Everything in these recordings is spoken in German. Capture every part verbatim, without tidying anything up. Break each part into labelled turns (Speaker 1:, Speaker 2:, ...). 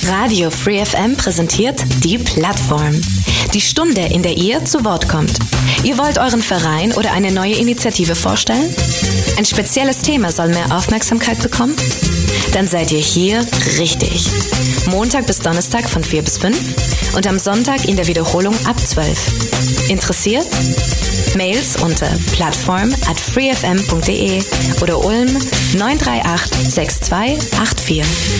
Speaker 1: Radio Free F M präsentiert die Plattform. Die Stunde, in der ihr zu Wort kommt. Ihr wollt euren Verein oder eine neue Initiative vorstellen? Ein spezielles Thema soll mehr Aufmerksamkeit bekommen? Dann seid ihr hier richtig. Montag bis Donnerstag von vier bis fünf und am Sonntag in der Wiederholung ab zwölf. Interessiert? Mails unter plattform at freefm.de oder Ulm neun drei acht sechs zwei acht vier.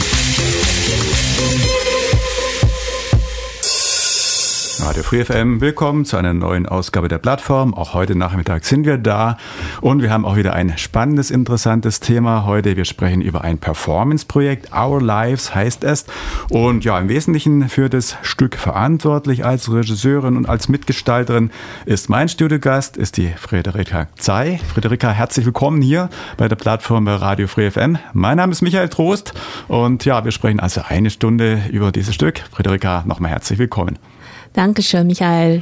Speaker 2: Radio Free F M, willkommen zu einer neuen Ausgabe der Plattform. Auch heute Nachmittag sind wir da und wir haben auch wieder ein spannendes, interessantes Thema heute. Wir sprechen über ein Performance-Projekt, Our Lives heißt es. Und ja, im Wesentlichen für das Stück verantwortlich als Regisseurin und als Mitgestalterin ist mein Studiogast, ist die Friederike Zey. Friederike, herzlich willkommen hier bei der Plattform bei Radio Free F M. Mein Name ist Michael Trost und ja, wir sprechen also eine Stunde über dieses Stück. Friederike, nochmal herzlich willkommen.
Speaker 3: Dankeschön, Michael.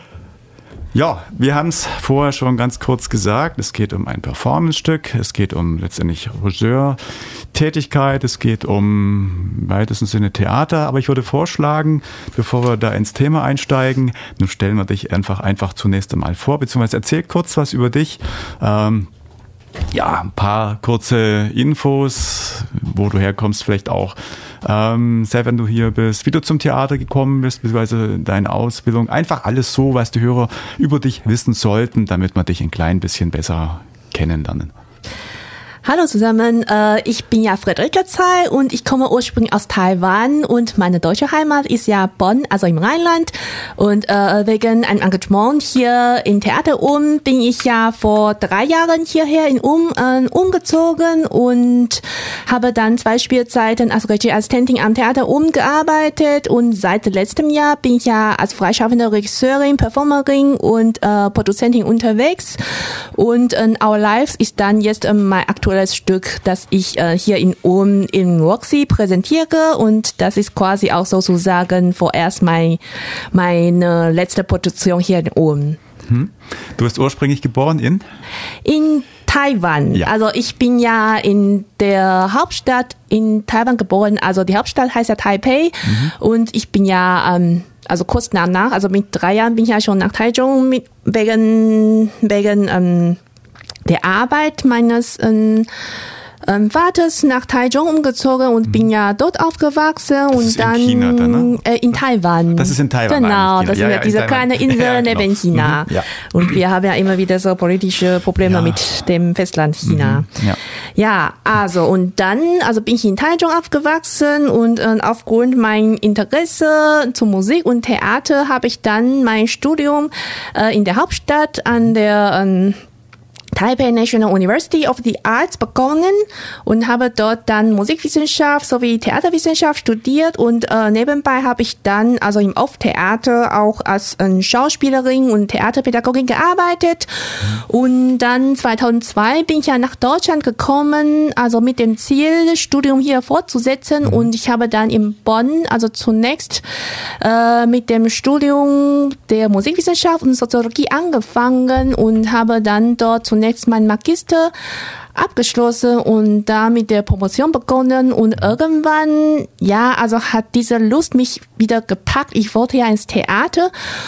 Speaker 2: Ja, wir haben es vorher schon ganz kurz gesagt. Es geht um ein Performance-Stück. Es geht um letztendlich Regisseur-Tätigkeit. Es geht um im weitesten Sinne Theater. Aber ich würde vorschlagen, bevor wir da ins Thema einsteigen, nun stellen wir dich einfach, einfach zunächst einmal vor, beziehungsweise erzähl kurz was über dich. Ähm, Ja, ein paar kurze Infos, wo du herkommst, vielleicht auch, ähm, selbst wenn du hier bist, wie du zum Theater gekommen bist, beziehungsweise deine Ausbildung. Einfach alles so, was die Hörer über dich wissen sollten, damit wir dich ein klein bisschen besser kennenlernen.
Speaker 3: Hallo zusammen, äh, ich bin ja Friederike Zey und ich komme ursprünglich aus Taiwan und meine deutsche Heimat ist ja Bonn, also im Rheinland. Und äh, wegen einem Engagement hier im Theater Ulm bin ich ja vor drei Jahren hierher in Ulm äh, umgezogen und habe dann zwei Spielzeiten als Regieassistentin am Theater Ulm gearbeitet. Und seit letztem Jahr bin ich ja als freischaffende Regisseurin, Performerin und äh, Produzentin unterwegs. Und äh, Our Lives ist dann jetzt äh, mein aktuelles Stück, das ich äh, hier in Ulm in Roxy präsentiere, und das ist quasi auch sozusagen vorerst mein, meine letzte Produktion hier in Ulm.
Speaker 2: Hm. Du bist ursprünglich geboren in?
Speaker 3: In Taiwan. Ja. Also ich bin ja in der Hauptstadt in Taiwan geboren, also die Hauptstadt heißt ja Taipei, mhm. und ich bin ja ähm, also kurz danach, also mit drei Jahren bin ich ja schon nach Taichung mit, wegen, wegen ähm, der Arbeit meines ähm, ähm, Vaters nach Taichung umgezogen und mhm. bin ja dort aufgewachsen.
Speaker 2: Das
Speaker 3: und
Speaker 2: ist
Speaker 3: dann
Speaker 2: in China dann, ne?
Speaker 3: äh, in Taiwan.
Speaker 2: Das ist in Taiwan.
Speaker 3: Genau, das
Speaker 2: ja,
Speaker 3: ist ja,
Speaker 2: ja
Speaker 3: diese
Speaker 2: Taiwan.
Speaker 3: kleine Insel ja, genau. neben China. Mhm. Ja. Und wir haben ja immer wieder so politische Probleme ja. mit dem Festland China.
Speaker 2: Mhm. Ja.
Speaker 3: ja, also und dann, also bin ich in Taichung aufgewachsen und äh, aufgrund mein Interesse zu Musik und Theater habe ich dann mein Studium äh, in der Hauptstadt an der ähm, Taipei National University of the Arts begonnen und habe dort dann Musikwissenschaft sowie Theaterwissenschaft studiert, und äh, nebenbei habe ich dann also im Off-Theater auch als äh, Schauspielerin und Theaterpädagogin gearbeitet. Und dann zweitausendzwei bin ich ja nach Deutschland gekommen, also mit dem Ziel, Studium hier fortzusetzen, und ich habe dann in Bonn, also zunächst äh, mit dem Studium der Musikwissenschaft und Soziologie angefangen und habe dann dort zunächst Zunächst mein Magister abgeschlossen und da mit der Promotion begonnen, und irgendwann, ja, also hat diese Lust mich wieder gepackt. Ich wollte ja ins Theater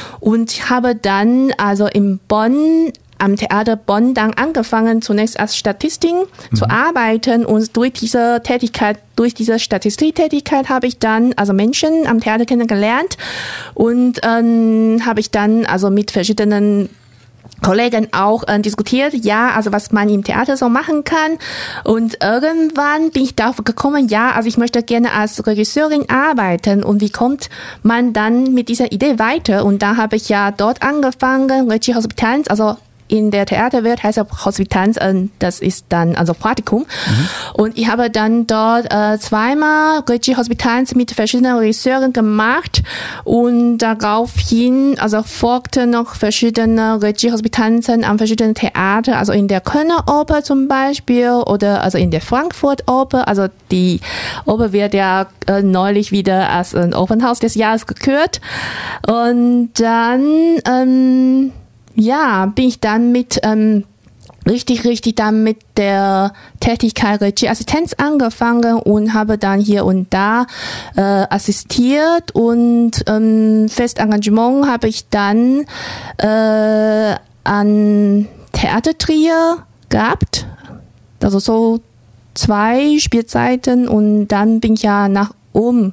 Speaker 3: und habe dann also in Bonn am Theater Bonn dann angefangen, zunächst als Statistin mhm. zu arbeiten, und durch diese Tätigkeit, durch diese Statistiktätigkeit habe ich dann also Menschen am Theater kennengelernt, und ähm, habe ich dann also mit verschiedenen Kollegen auch äh, diskutiert, ja, also was man im Theater so machen kann. Und irgendwann bin ich darauf gekommen, ja, also ich möchte gerne als Regisseurin arbeiten, und wie kommt man dann mit dieser Idee weiter? Und da habe ich ja dort angefangen, Regie Hospitanz, also in der Theaterwelt heißt es Hospitanz, das ist dann also Praktikum. Mhm. Und ich habe dann dort äh, zweimal Regie Hospitanz mit verschiedenen Regisseuren gemacht, und daraufhin also folgte noch verschiedene Regie Hospitanzen an verschiedenen Theatern, also in der Kölner Oper zum Beispiel oder also in der Frankfurt Oper. Also die Oper wird ja äh, neulich wieder als ein Opernhaus des Jahres gekürt. Und dann ähm, ja, bin ich dann mit ähm, richtig, richtig dann mit der Tätigkeit Regieassistenz angefangen und habe dann hier und da äh, assistiert und ähm, Festengagement habe ich dann äh, an Theatertrio gehabt, also so zwei Spielzeiten und dann bin ich ja nach oben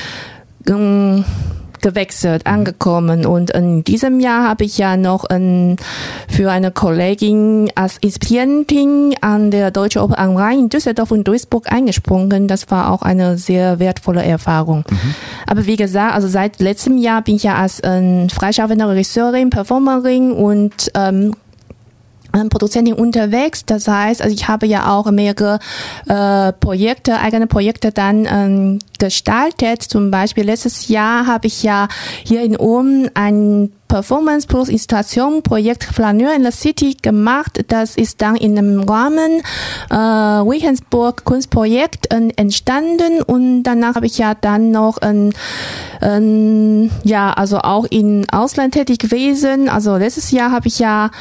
Speaker 3: ähm, gewechselt, angekommen und in diesem Jahr habe ich ja noch ähm, für eine Kollegin als Inspirantin an der Deutschen Oper am Rhein in Düsseldorf und Duisburg eingesprungen. Das war auch eine sehr wertvolle Erfahrung. Mhm. Aber wie gesagt, also seit letztem Jahr bin ich ja als ähm, freischaffende Regisseurin, Performerin und ähm, Produzentin unterwegs. Das heißt, also ich habe ja auch mehrere äh, Projekte, eigene Projekte dann ähm, gestaltet. Zum Beispiel letztes Jahr habe ich ja hier in Ulm ein Performance plus Installation Projekt Flaneur in the City gemacht. Das ist dann in einem Rahmen äh, Wilhelmsburg Kunstprojekt äh, entstanden und danach habe ich ja dann noch ein, ein, ja, also auch in Ausland tätig gewesen. Also letztes Jahr habe ich ja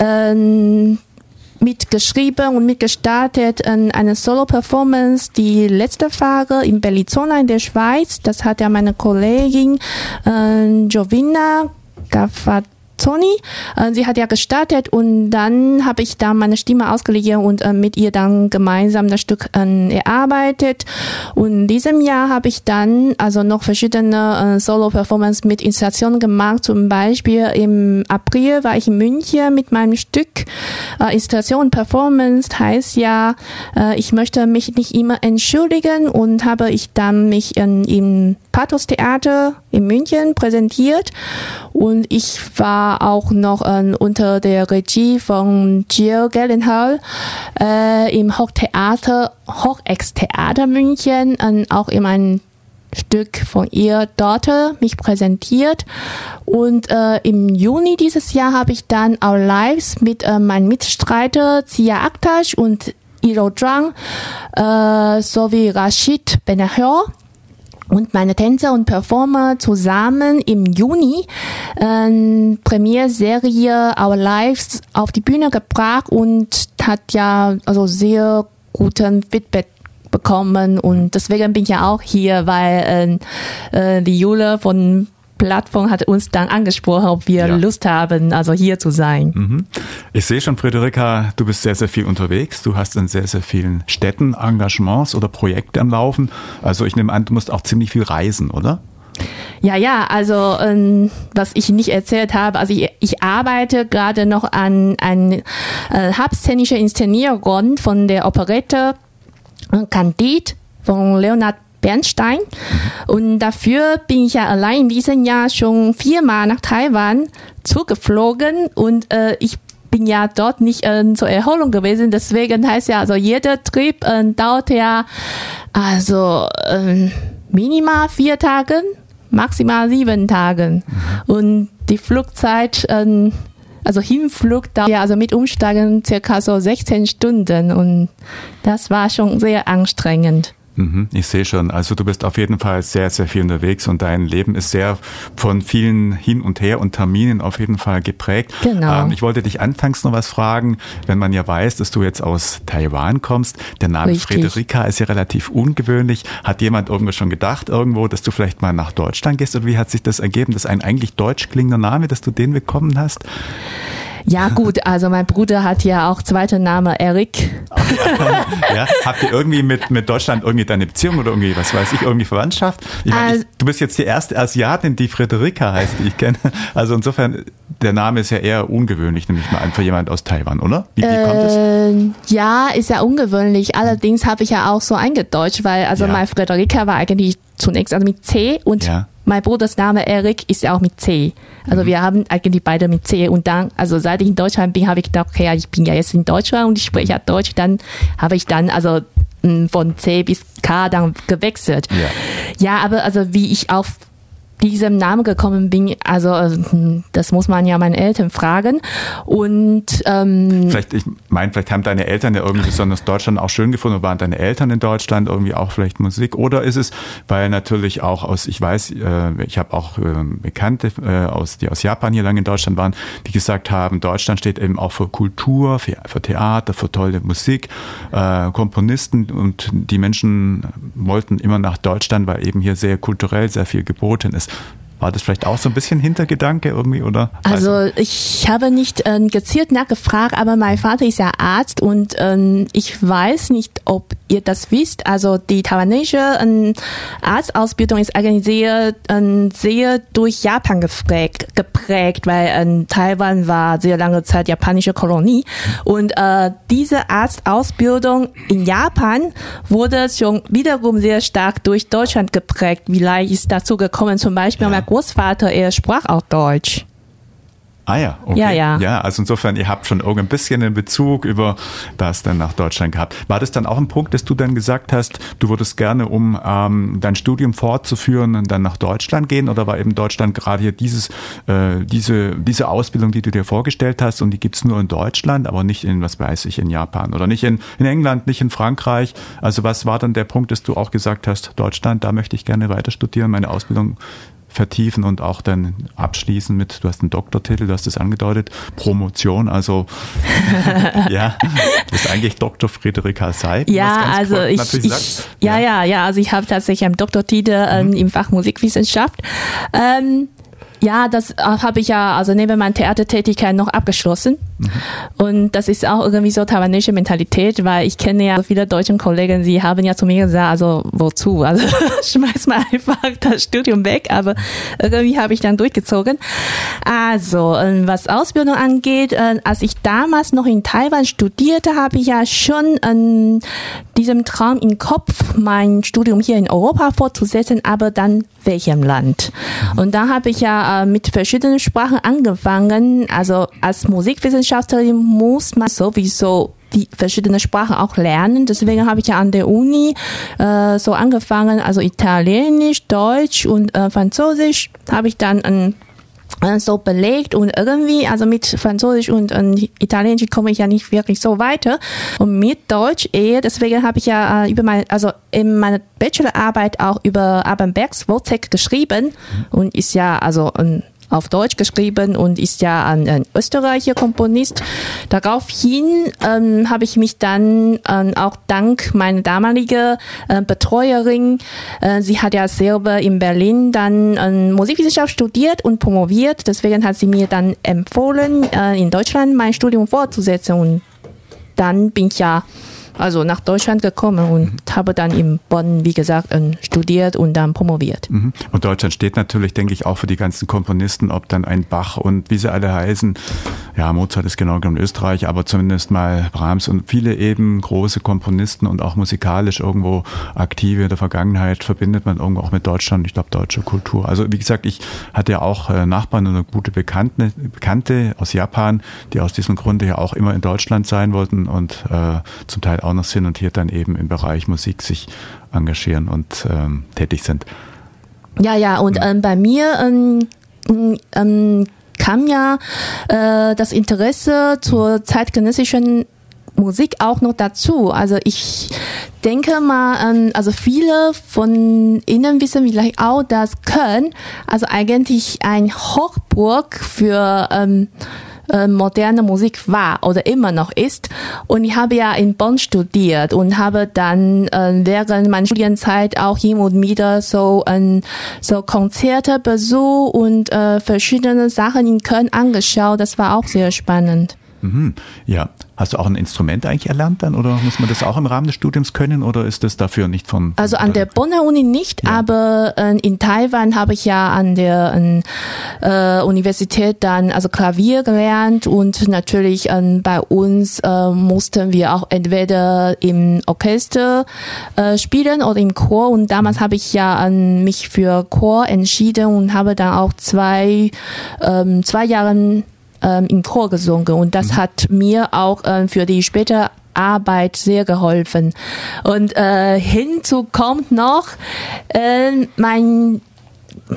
Speaker 3: äh, mitgeschrieben und mitgestartet an eine Solo-Performance, die letzte Phase in Bellinzona in der Schweiz. Das hat ja meine Kollegin äh, Giovanna Gavazzoni. Sie hat ja gestartet und dann habe ich da meine Stimme ausgeliehen und äh, mit ihr dann gemeinsam das Stück äh, erarbeitet. Und in diesem Jahr habe ich dann also noch verschiedene äh, Solo-Performance mit Installationen gemacht. Zum Beispiel im April war ich in München mit meinem Stück. Äh, Installation und Performance heißt ja, äh, ich möchte mich nicht immer entschuldigen und habe ich dann mich in, im Pathos Theater in München präsentiert und ich war auch noch äh, unter der Regie von Jill Gyllenhaal äh, im Hochtheater, Hochex-Theater München, äh, auch in einem Stück von ihr dort mich präsentiert und äh, im Juni dieses Jahr habe ich dann Our Lives mit äh, meinem Mitstreiter Zia Aktaş und Iro Zhang äh, sowie Rashid Benaher und meine Tänzer und Performer zusammen im Juni äh, Premierserie Our Lives auf die Bühne gebracht und hat ja also sehr guten Feedback bekommen und deswegen bin ich ja auch hier, weil äh, äh, die Jule von Plattform hat uns dann angesprochen, ob wir ja. Lust haben, also hier zu sein.
Speaker 2: Mhm. Ich sehe schon, Friederika, du bist sehr, sehr viel unterwegs. Du hast in sehr, sehr vielen Städten Engagements oder Projekte am Laufen. Also ich nehme an, du musst auch ziemlich viel reisen, oder?
Speaker 3: Ja, ja, also ähm, was ich nicht erzählt habe, also ich, ich arbeite gerade noch an einer äh, halbszenischen Inszenierung von der Operette Candide von Leonard Bernstein. Und dafür bin ich ja allein in diesem Jahr schon viermal nach Taiwan zugeflogen und äh, ich bin ja dort nicht äh, zur Erholung gewesen. Deswegen heißt ja, also jeder Trip äh, dauert ja also äh, minimal vier Tage, maximal sieben Tage. Mhm. Und die Flugzeit, äh, also Hinflug dauert ja also mit Umsteigen circa so sechzehn Stunden und das war schon sehr anstrengend.
Speaker 2: Ich sehe schon, also du bist auf jeden Fall sehr, sehr viel unterwegs und dein Leben ist sehr von vielen Hin und Her und Terminen auf jeden Fall geprägt.
Speaker 3: Genau.
Speaker 2: Ähm, ich wollte dich anfangs noch was fragen, wenn man ja weiß, dass du jetzt aus Taiwan kommst. Der Name Richtig. Friederika ist ja relativ ungewöhnlich. Hat jemand irgendwo schon gedacht irgendwo, dass du vielleicht mal nach Deutschland gehst oder wie hat sich das ergeben, dass ein eigentlich deutsch klingender Name, dass du den bekommen hast?
Speaker 3: Ja gut, also mein Bruder hat ja auch zweiten Name Erik.
Speaker 2: Ja, habt ihr irgendwie mit, mit Deutschland irgendwie deine Beziehung oder irgendwie, was weiß ich, irgendwie Verwandtschaft? Ich meine, ich, du bist jetzt die erste Asiatin, die Friederika heißt, die ich kenne. Also insofern, der Name ist ja eher ungewöhnlich, nehme ich mal an, für jemand aus Taiwan, oder? Wie, wie äh, kommt es?
Speaker 3: Ja, ist ja ungewöhnlich. Allerdings habe ich ja auch so eingedeutscht, weil also ja. Mein Friederika war eigentlich zunächst also mit C und ja. Mein Bruders Name Erik ist ja auch mit C. Also mhm. wir haben eigentlich beide mit C und dann, also seit ich in Deutschland bin, habe ich gedacht, okay, ich bin ja jetzt in Deutschland und ich spreche ja Deutsch, dann habe ich dann also von C bis K dann gewechselt. Ja, ja aber also wie ich auf diesem Namen gekommen bin, also das muss man ja meinen Eltern fragen. Und ähm,
Speaker 2: vielleicht, ich meine, vielleicht haben deine Eltern ja irgendwie besonders Deutschland auch schön gefunden, oder waren deine Eltern in Deutschland irgendwie auch vielleicht Musik? Oder ist es, weil natürlich auch aus, ich weiß, äh, ich habe auch äh, Bekannte, äh, aus, die aus Japan hier lange in Deutschland waren, die gesagt haben, Deutschland steht eben auch für Kultur, für, für Theater, für tolle Musik, äh, Komponisten, und die Menschen wollten immer nach Deutschland, weil eben hier sehr kulturell sehr viel geboten ist. War das vielleicht auch so ein bisschen Hintergedanke irgendwie, oder?
Speaker 3: Also ich habe nicht äh, gezielt nachgefragt, aber mein Vater ist ja Arzt und ähm, ich weiß nicht, ob ihr das wisst. Also die taiwanesische ähm, Arztausbildung ist eigentlich sehr, ähm, sehr durch Japan geprägt, geprägt weil ähm, Taiwan war sehr lange Zeit japanische Kolonie. Und äh, diese Arztausbildung in Japan wurde schon wiederum sehr stark durch Deutschland geprägt. Vielleicht ist dazu gekommen, zum Beispiel ja. mein Großvater, er sprach auch Deutsch.
Speaker 2: Ah ja, okay.
Speaker 3: Ja, ja.
Speaker 2: Ja, also insofern, ihr habt schon irgendein bisschen einen Bezug über das dann nach Deutschland gehabt. War das dann auch ein Punkt, dass du dann gesagt hast, du würdest gerne, um ähm, dein Studium fortzuführen, dann nach Deutschland gehen? Oder war eben Deutschland gerade hier dieses, äh, diese, diese Ausbildung, die du dir vorgestellt hast, und die gibt's nur in Deutschland, aber nicht in, was weiß ich, in Japan oder nicht in, in England, nicht in Frankreich? Also was war dann der Punkt, dass du auch gesagt hast, Deutschland, da möchte ich gerne weiter studieren, meine Ausbildung vertiefen und auch dann abschließen mit, du hast einen Doktortitel, du hast es angedeutet, Promotion, also ja, das ist eigentlich Doktor Friederike Seib.
Speaker 3: Ja, also ich, ich ja, ja, ja, also ich habe tatsächlich einen Doktortitel ähm, mhm. im Fach Musikwissenschaft. Ähm, Ja, das habe ich ja also neben meiner Theatertätigkeit noch abgeschlossen. Mhm. Und das ist auch irgendwie so taiwanesische Mentalität, weil ich kenne ja so viele deutsche Kollegen, sie haben ja zu mir gesagt, also wozu? Also schmeiß mal einfach das Studium weg, aber irgendwie habe ich dann durchgezogen. Also, was Ausbildung angeht, als ich damals noch in Taiwan studierte, habe ich ja schon an diesem Traum im Kopf, mein Studium hier in Europa fortzusetzen, aber dann welchem Land? Und da habe ich ja mit verschiedenen Sprachen angefangen. Also als Musikwissenschaftlerin muss man sowieso die verschiedenen Sprachen auch lernen. Deswegen habe ich ja an der Uni äh, so angefangen, also Italienisch, Deutsch und äh, Französisch habe ich dann ein so belegt, und irgendwie, also mit Französisch und, und Italienisch komme ich ja nicht wirklich so weiter, und mit Deutsch eher, deswegen habe ich ja über meine, also in meiner Bachelorarbeit auch über Aben Bergs Wozzeck geschrieben, und ist ja also ein auf Deutsch geschrieben und ist ja ein, ein Österreicher Komponist. Daraufhin ähm, habe ich mich dann ähm, auch dank meiner damaligen äh, Betreuerin, äh, sie hat ja selber in Berlin dann äh, Musikwissenschaft studiert und promoviert, deswegen hat sie mir dann empfohlen, äh, in Deutschland mein Studium fortzusetzen, und dann bin ich ja also nach Deutschland gekommen und mhm. habe dann in Bonn, wie gesagt, studiert und dann promoviert.
Speaker 2: Mhm. Und Deutschland steht natürlich, denke ich, auch für die ganzen Komponisten, ob dann ein Bach und wie sie alle heißen. Ja, Mozart ist genau genommen Österreich, aber zumindest mal Brahms und viele eben große Komponisten und auch musikalisch irgendwo aktive in der Vergangenheit verbindet man irgendwo auch mit Deutschland. Ich glaube, deutsche Kultur. Also wie gesagt, ich hatte ja auch Nachbarn und eine gute Bekannte, Bekannte aus Japan, die aus diesem Grunde ja auch immer in Deutschland sein wollten und äh, zum Teil auch noch sind und hier dann eben im Bereich Musik sich engagieren und ähm, tätig sind.
Speaker 3: Ja, ja, und
Speaker 2: mhm.
Speaker 3: ähm, bei mir ähm, ähm, kam ja äh, das Interesse zur zeitgenössischen Musik auch noch dazu. Also ich denke mal, ähm, also viele von Ihnen wissen vielleicht auch, dass Köln also eigentlich ein Hochburg für ähm, moderne Musik war oder immer noch ist. Und ich habe ja in Bonn studiert und habe dann äh, während meiner Studienzeit auch hin und wieder so, äh, so Konzerte besucht und äh, verschiedene Sachen in Köln angeschaut. Das war auch sehr spannend.
Speaker 2: Mhm. Ja. Hast du auch ein Instrument eigentlich erlernt dann, oder muss man das auch im Rahmen des Studiums können, oder ist das dafür nicht von...
Speaker 3: Also an der Bonner Uni nicht, ja. aber äh, in Taiwan habe ich ja an der äh, Universität dann also Klavier gelernt, und natürlich äh, bei uns äh, mussten wir auch entweder im Orchester äh, spielen oder im Chor, und damals habe ich ja äh, mich für Chor entschieden und habe dann auch zwei, äh, zwei Jahre im Chor gesungen, und das mhm. hat mir auch äh, für die spätere Arbeit sehr geholfen. Und äh, hinzu kommt noch äh, mein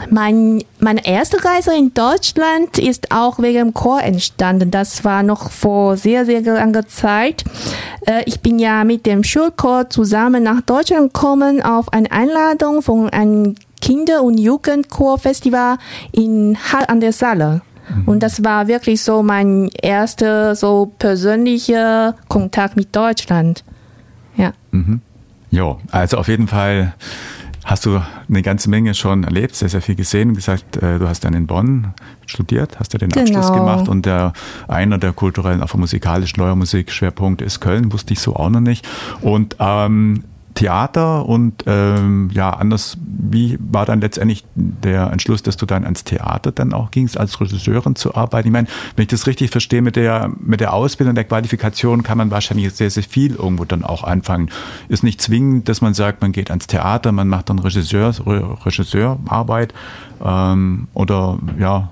Speaker 3: mein, meine erste Reise in Deutschland ist auch wegen dem Chor entstanden. Das war noch vor sehr, sehr langer Zeit. Äh, ich bin ja mit dem Schulchor zusammen nach Deutschland gekommen auf eine Einladung von einem Kinder- und Jugendchorfestival in Hall an der Saale. Mhm. Und das war wirklich so mein erster so persönlicher Kontakt mit Deutschland. Ja.
Speaker 2: Mhm. Jo, also auf jeden Fall hast du eine ganze Menge schon erlebt, sehr, sehr viel gesehen und gesagt, äh, du hast dann in Bonn studiert, hast ja den
Speaker 3: genau.
Speaker 2: Abschluss gemacht und der einer der kulturellen, auch musikalischen Neuermusik-Schwerpunkte ist Köln, wusste ich so auch noch nicht. Und ähm, Theater und ähm, ja, anders, wie war dann letztendlich der Entschluss, dass du dann ans Theater dann auch gingst, als Regisseurin zu arbeiten? Ich meine, wenn ich das richtig verstehe, mit der, mit der Ausbildung, der Qualifikation kann man wahrscheinlich sehr, sehr viel irgendwo dann auch anfangen. Ist nicht zwingend, dass man sagt, man geht ans Theater, man macht dann Regisseur, Regisseurarbeit ähm, oder ja,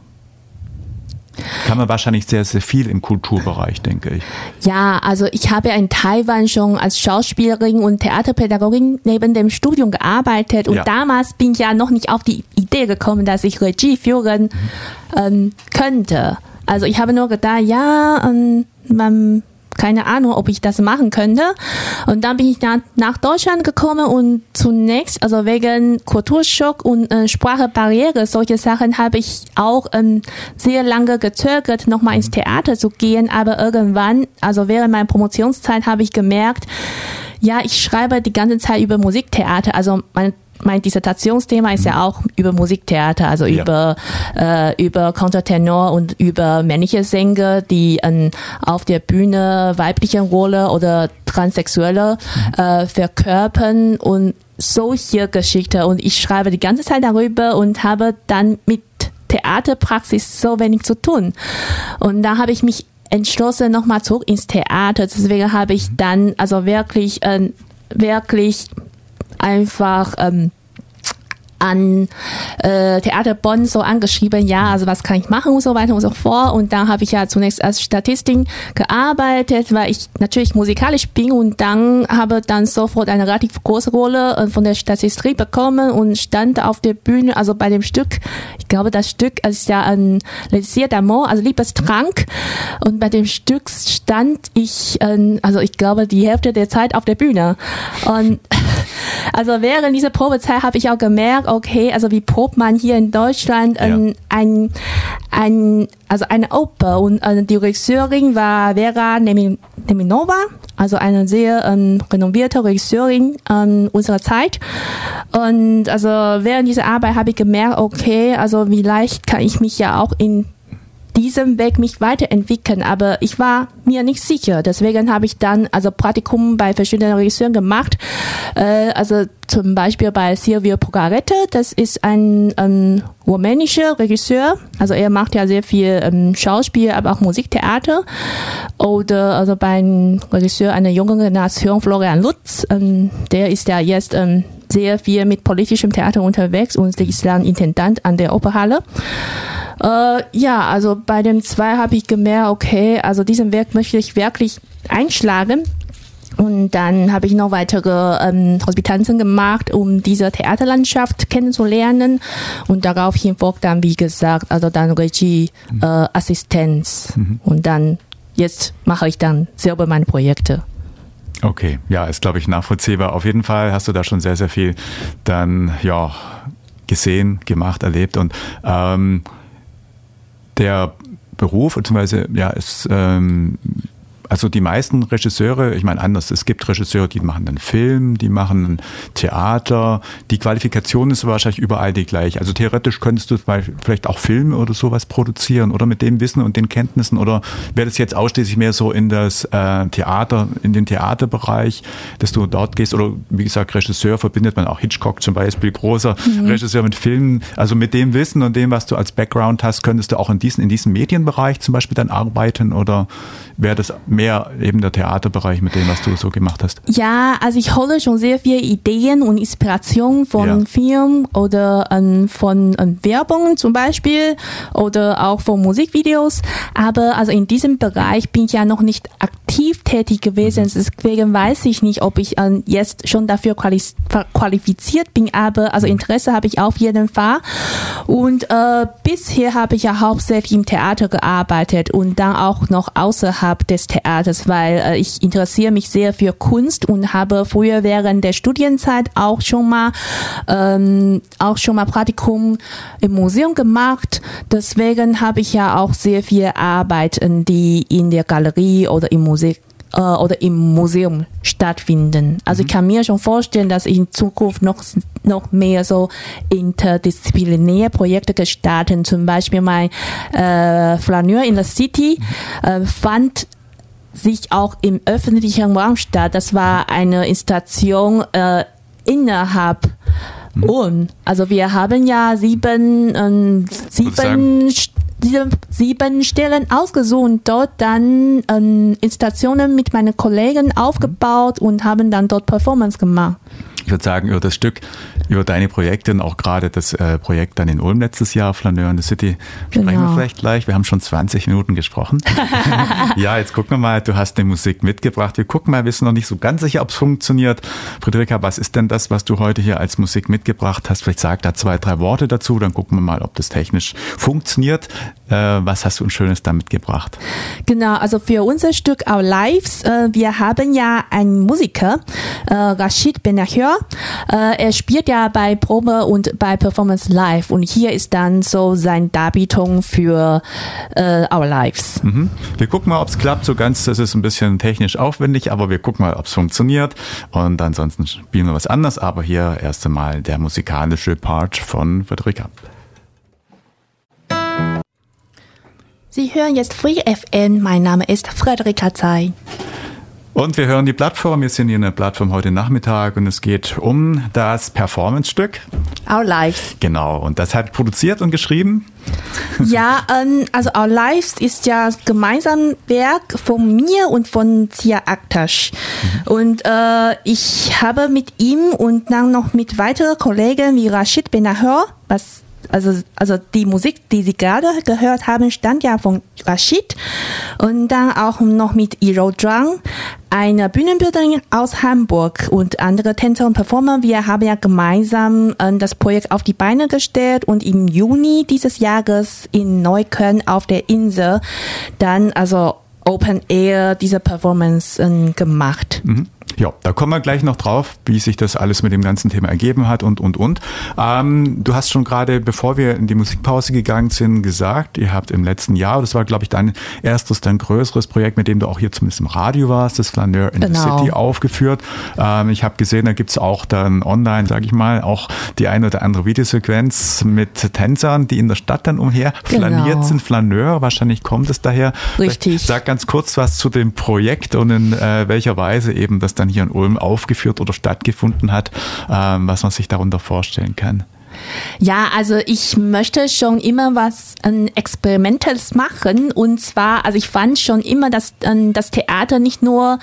Speaker 2: kann man wahrscheinlich sehr, sehr viel im Kulturbereich, denke ich.
Speaker 3: Ja, also ich habe in Taiwan schon als Schauspielerin und Theaterpädagogin neben dem Studium gearbeitet und ja. damals bin ich ja noch nicht auf die Idee gekommen, dass ich Regie führen mhm. ähm, könnte. Also ich habe nur gedacht, ja, ähm, man keine Ahnung, ob ich das machen könnte. Und dann bin ich nach, nach Deutschland gekommen und zunächst, also wegen Kulturschock und äh, Sprachbarriere, solche Sachen habe ich auch ähm, sehr lange gezögert, nochmal ins Theater zu gehen. Aber irgendwann, also während meiner Promotionszeit, habe ich gemerkt, ja, ich schreibe die ganze Zeit über Musiktheater. Also mein Mein Dissertationsthema ist ja auch über Musiktheater, also ja. über äh, über Kontertenor und über männliche Sänger, die ähm, auf der Bühne weibliche Rolle oder Transsexuelle mhm. äh, verkörpern und solche Geschichten. Und ich schreibe die ganze Zeit darüber und habe dann mit Theaterpraxis so wenig zu tun. Und da habe ich mich entschlossen, nochmal zurück ins Theater. Deswegen habe ich dann also wirklich äh, wirklich einfach ähm, an äh, Theater Bonn so angeschrieben, ja, also was kann ich machen und so weiter und so fort. Und da habe ich ja zunächst als Statistin gearbeitet, weil ich natürlich musikalisch bin und dann habe dann sofort eine relativ große Rolle von der Statistik bekommen und stand auf der Bühne, also bei dem Stück, ich glaube das Stück ist ja ein Laisser d'amour, also Liebestrank, und bei dem Stück stand ich, äh, also ich glaube die Hälfte der Zeit auf der Bühne. Und also während dieser Probezeit habe ich auch gemerkt, okay, also wie probt man hier in Deutschland ja. ein, ein, ein, also eine Oper, und äh, die Regisseurin war Vera Neminova, also eine sehr ähm, renommierte Regisseurin ähm, unserer Zeit. Und also während dieser Arbeit habe ich gemerkt, okay, also wie leicht kann ich mich ja auch in diesem Weg mich weiterentwickeln, aber ich war mir nicht sicher. Deswegen habe ich dann also Praktikum bei verschiedenen Regisseuren gemacht. Äh, also zum Beispiel bei Silvio Pogarete, das ist ein, ein rumänischer Regisseur. Also er macht ja sehr viel ähm, Schauspiel, aber auch Musiktheater. Oder also beim Regisseur einer jungen Generation, Florian Lutz, ähm, der ist ja jetzt ähm, sehr viel mit politischem Theater unterwegs und ist dann Intendant an der Operhalle. Äh, ja, also bei dem zwei habe ich gemerkt, okay, also diesen Weg möchte ich wirklich einschlagen. Und dann habe ich noch weitere ähm, Hospitanzen gemacht, um diese Theaterlandschaft kennenzulernen. Und daraufhin folgt dann, wie gesagt, also dann Regie-Assistenz. Äh, mhm. Und dann, jetzt mache ich dann selber meine Projekte.
Speaker 2: Okay, ja, ist, glaube ich, nachvollziehbar. Auf jeden Fall hast du da schon sehr, sehr viel dann, ja, gesehen, gemacht, erlebt. Und ähm, der Beruf, beziehungsweise, ja, ist, ähm, also die meisten Regisseure, ich meine anders, es gibt Regisseure, die machen dann Film, die machen Theater, die Qualifikation ist wahrscheinlich überall die gleiche. Also theoretisch könntest du vielleicht auch Filme oder sowas produzieren oder mit dem Wissen und den Kenntnissen, oder wäre das jetzt ausschließlich mehr so in das äh, Theater, in den Theaterbereich, dass du dort gehst, oder wie gesagt, Regisseur verbindet man auch, Hitchcock zum Beispiel, großer mhm. Regisseur mit Filmen, also mit dem Wissen und dem, was du als Background hast, könntest du auch in diesem, in diesem Medienbereich zum Beispiel dann arbeiten, oder wäre das mehr mehr eben der Theaterbereich mit dem, was du so gemacht hast?
Speaker 3: Ja, also ich hole schon sehr viele Ideen und Inspirationen von
Speaker 2: Ja.
Speaker 3: Film oder ähm, von ähm, Werbung zum Beispiel oder auch von Musikvideos. Aber also in diesem Bereich bin ich ja noch nicht aktiv tätig gewesen. Deswegen weiß ich nicht, ob ich ähm, jetzt schon dafür quali- qualifiziert bin. Aber also Interesse habe ich auf jeden Fall. Und äh, bisher habe ich ja hauptsächlich im Theater gearbeitet und dann auch noch außerhalb des Theaters, weil äh, ich interessiere mich sehr für Kunst und habe früher während der Studienzeit auch schon mal ähm, auch schon mal Praktikum im Museum gemacht. Deswegen habe ich ja auch sehr viel Arbeit, die in der Galerie oder im Musik äh, oder im Museum stattfinden. Also ich kann mir schon vorstellen, dass ich in Zukunft noch noch mehr so interdisziplinäre Projekte gestalten. Zum Beispiel mein äh, Flaneur in the City äh, fand sich auch im öffentlichen Raum statt. Das war eine Installation äh, innerhalb mhm. und also wir haben ja sieben ähm, sieben, sieben sieben Stellen ausgesucht und dort dann ähm, Installationen mit meinen Kollegen aufgebaut mhm. und haben dann dort Performance gemacht.
Speaker 2: Ich würde sagen, über das Stück, über deine Projekte und auch gerade das äh, Projekt dann in Ulm letztes Jahr, Flaneur in the City, sprechen
Speaker 3: Genau.
Speaker 2: wir vielleicht gleich. Wir haben schon zwanzig Minuten gesprochen. Ja, jetzt gucken wir mal, du hast die Musik mitgebracht. Wir gucken mal, wir sind noch nicht so ganz sicher, ob es funktioniert. Friederika, was ist denn das, was du heute hier als Musik mitgebracht hast? Vielleicht sag da zwei, drei Worte dazu, dann gucken wir mal, ob das technisch funktioniert. Äh, was hast du uns Schönes da mitgebracht?
Speaker 3: Genau, also für unser Stück Our Lives, äh, wir haben ja einen Musiker, äh, Rashid Benahir. Äh, er spielt ja bei Probe und bei Performance live und hier ist dann so sein Darbietung für äh, Our Lives.
Speaker 2: Mhm. Wir gucken mal, ob es klappt. So ganz, das ist ein bisschen technisch aufwendig, aber wir gucken mal, ob es funktioniert. Und ansonsten spielen wir was anderes. Aber hier erst einmal der musikalische Part von Friederika.
Speaker 3: Sie hören jetzt Free F M. Mein Name ist Friederika Tsai.
Speaker 2: Und wir hören die Plattform. Wir sind hier in der Plattform heute Nachmittag und es geht um das Performance-Stück.
Speaker 3: Our Lives.
Speaker 2: Genau. Und das hat produziert und geschrieben.
Speaker 3: Ja, ähm, also Our Lives ist ja gemeinsam Werk von mir und von Zia Aktasch. Mhm. Und äh, ich habe mit ihm und dann noch mit weiteren Kollegen wie Rashid Benahir, was Also, also die Musik, die Sie gerade gehört haben, stammt ja von Rashid und dann auch noch mit Iro Zhang, eine Bühnenbildnerin aus Hamburg und andere Tänzer und Performer. Wir haben ja gemeinsam äh, das Projekt auf die Beine gestellt und im Juni dieses Jahres in Neukölln auf der Insel dann also Open Air diese Performance äh, gemacht.
Speaker 2: Mhm. Ja, da kommen wir gleich noch drauf, wie sich das alles mit dem ganzen Thema ergeben hat und, und, und. Ähm, du hast schon gerade, bevor wir in die Musikpause gegangen sind, gesagt, ihr habt im letzten Jahr, das war, glaube ich, dein erstes, dein größeres Projekt, mit dem du auch hier zumindest im Radio warst, das Flaneur in
Speaker 3: genau.
Speaker 2: the City aufgeführt. Ähm, ich habe gesehen, da gibt's auch dann online, sage ich mal, auch die eine oder andere Videosequenz mit Tänzern, die in der Stadt dann umher flaniert
Speaker 3: genau. sind.
Speaker 2: Flaneur, wahrscheinlich kommt es daher.
Speaker 3: Richtig.
Speaker 2: Vielleicht sag ganz kurz was zu dem Projekt und in äh, welcher Weise eben das dann hier in Ulm aufgeführt oder stattgefunden hat, ähm, was man sich darunter vorstellen kann.
Speaker 3: Ja, also ich möchte schon immer was ähm, Experimentelles machen und zwar, also ich fand schon immer, dass ähm, das Theater nicht nur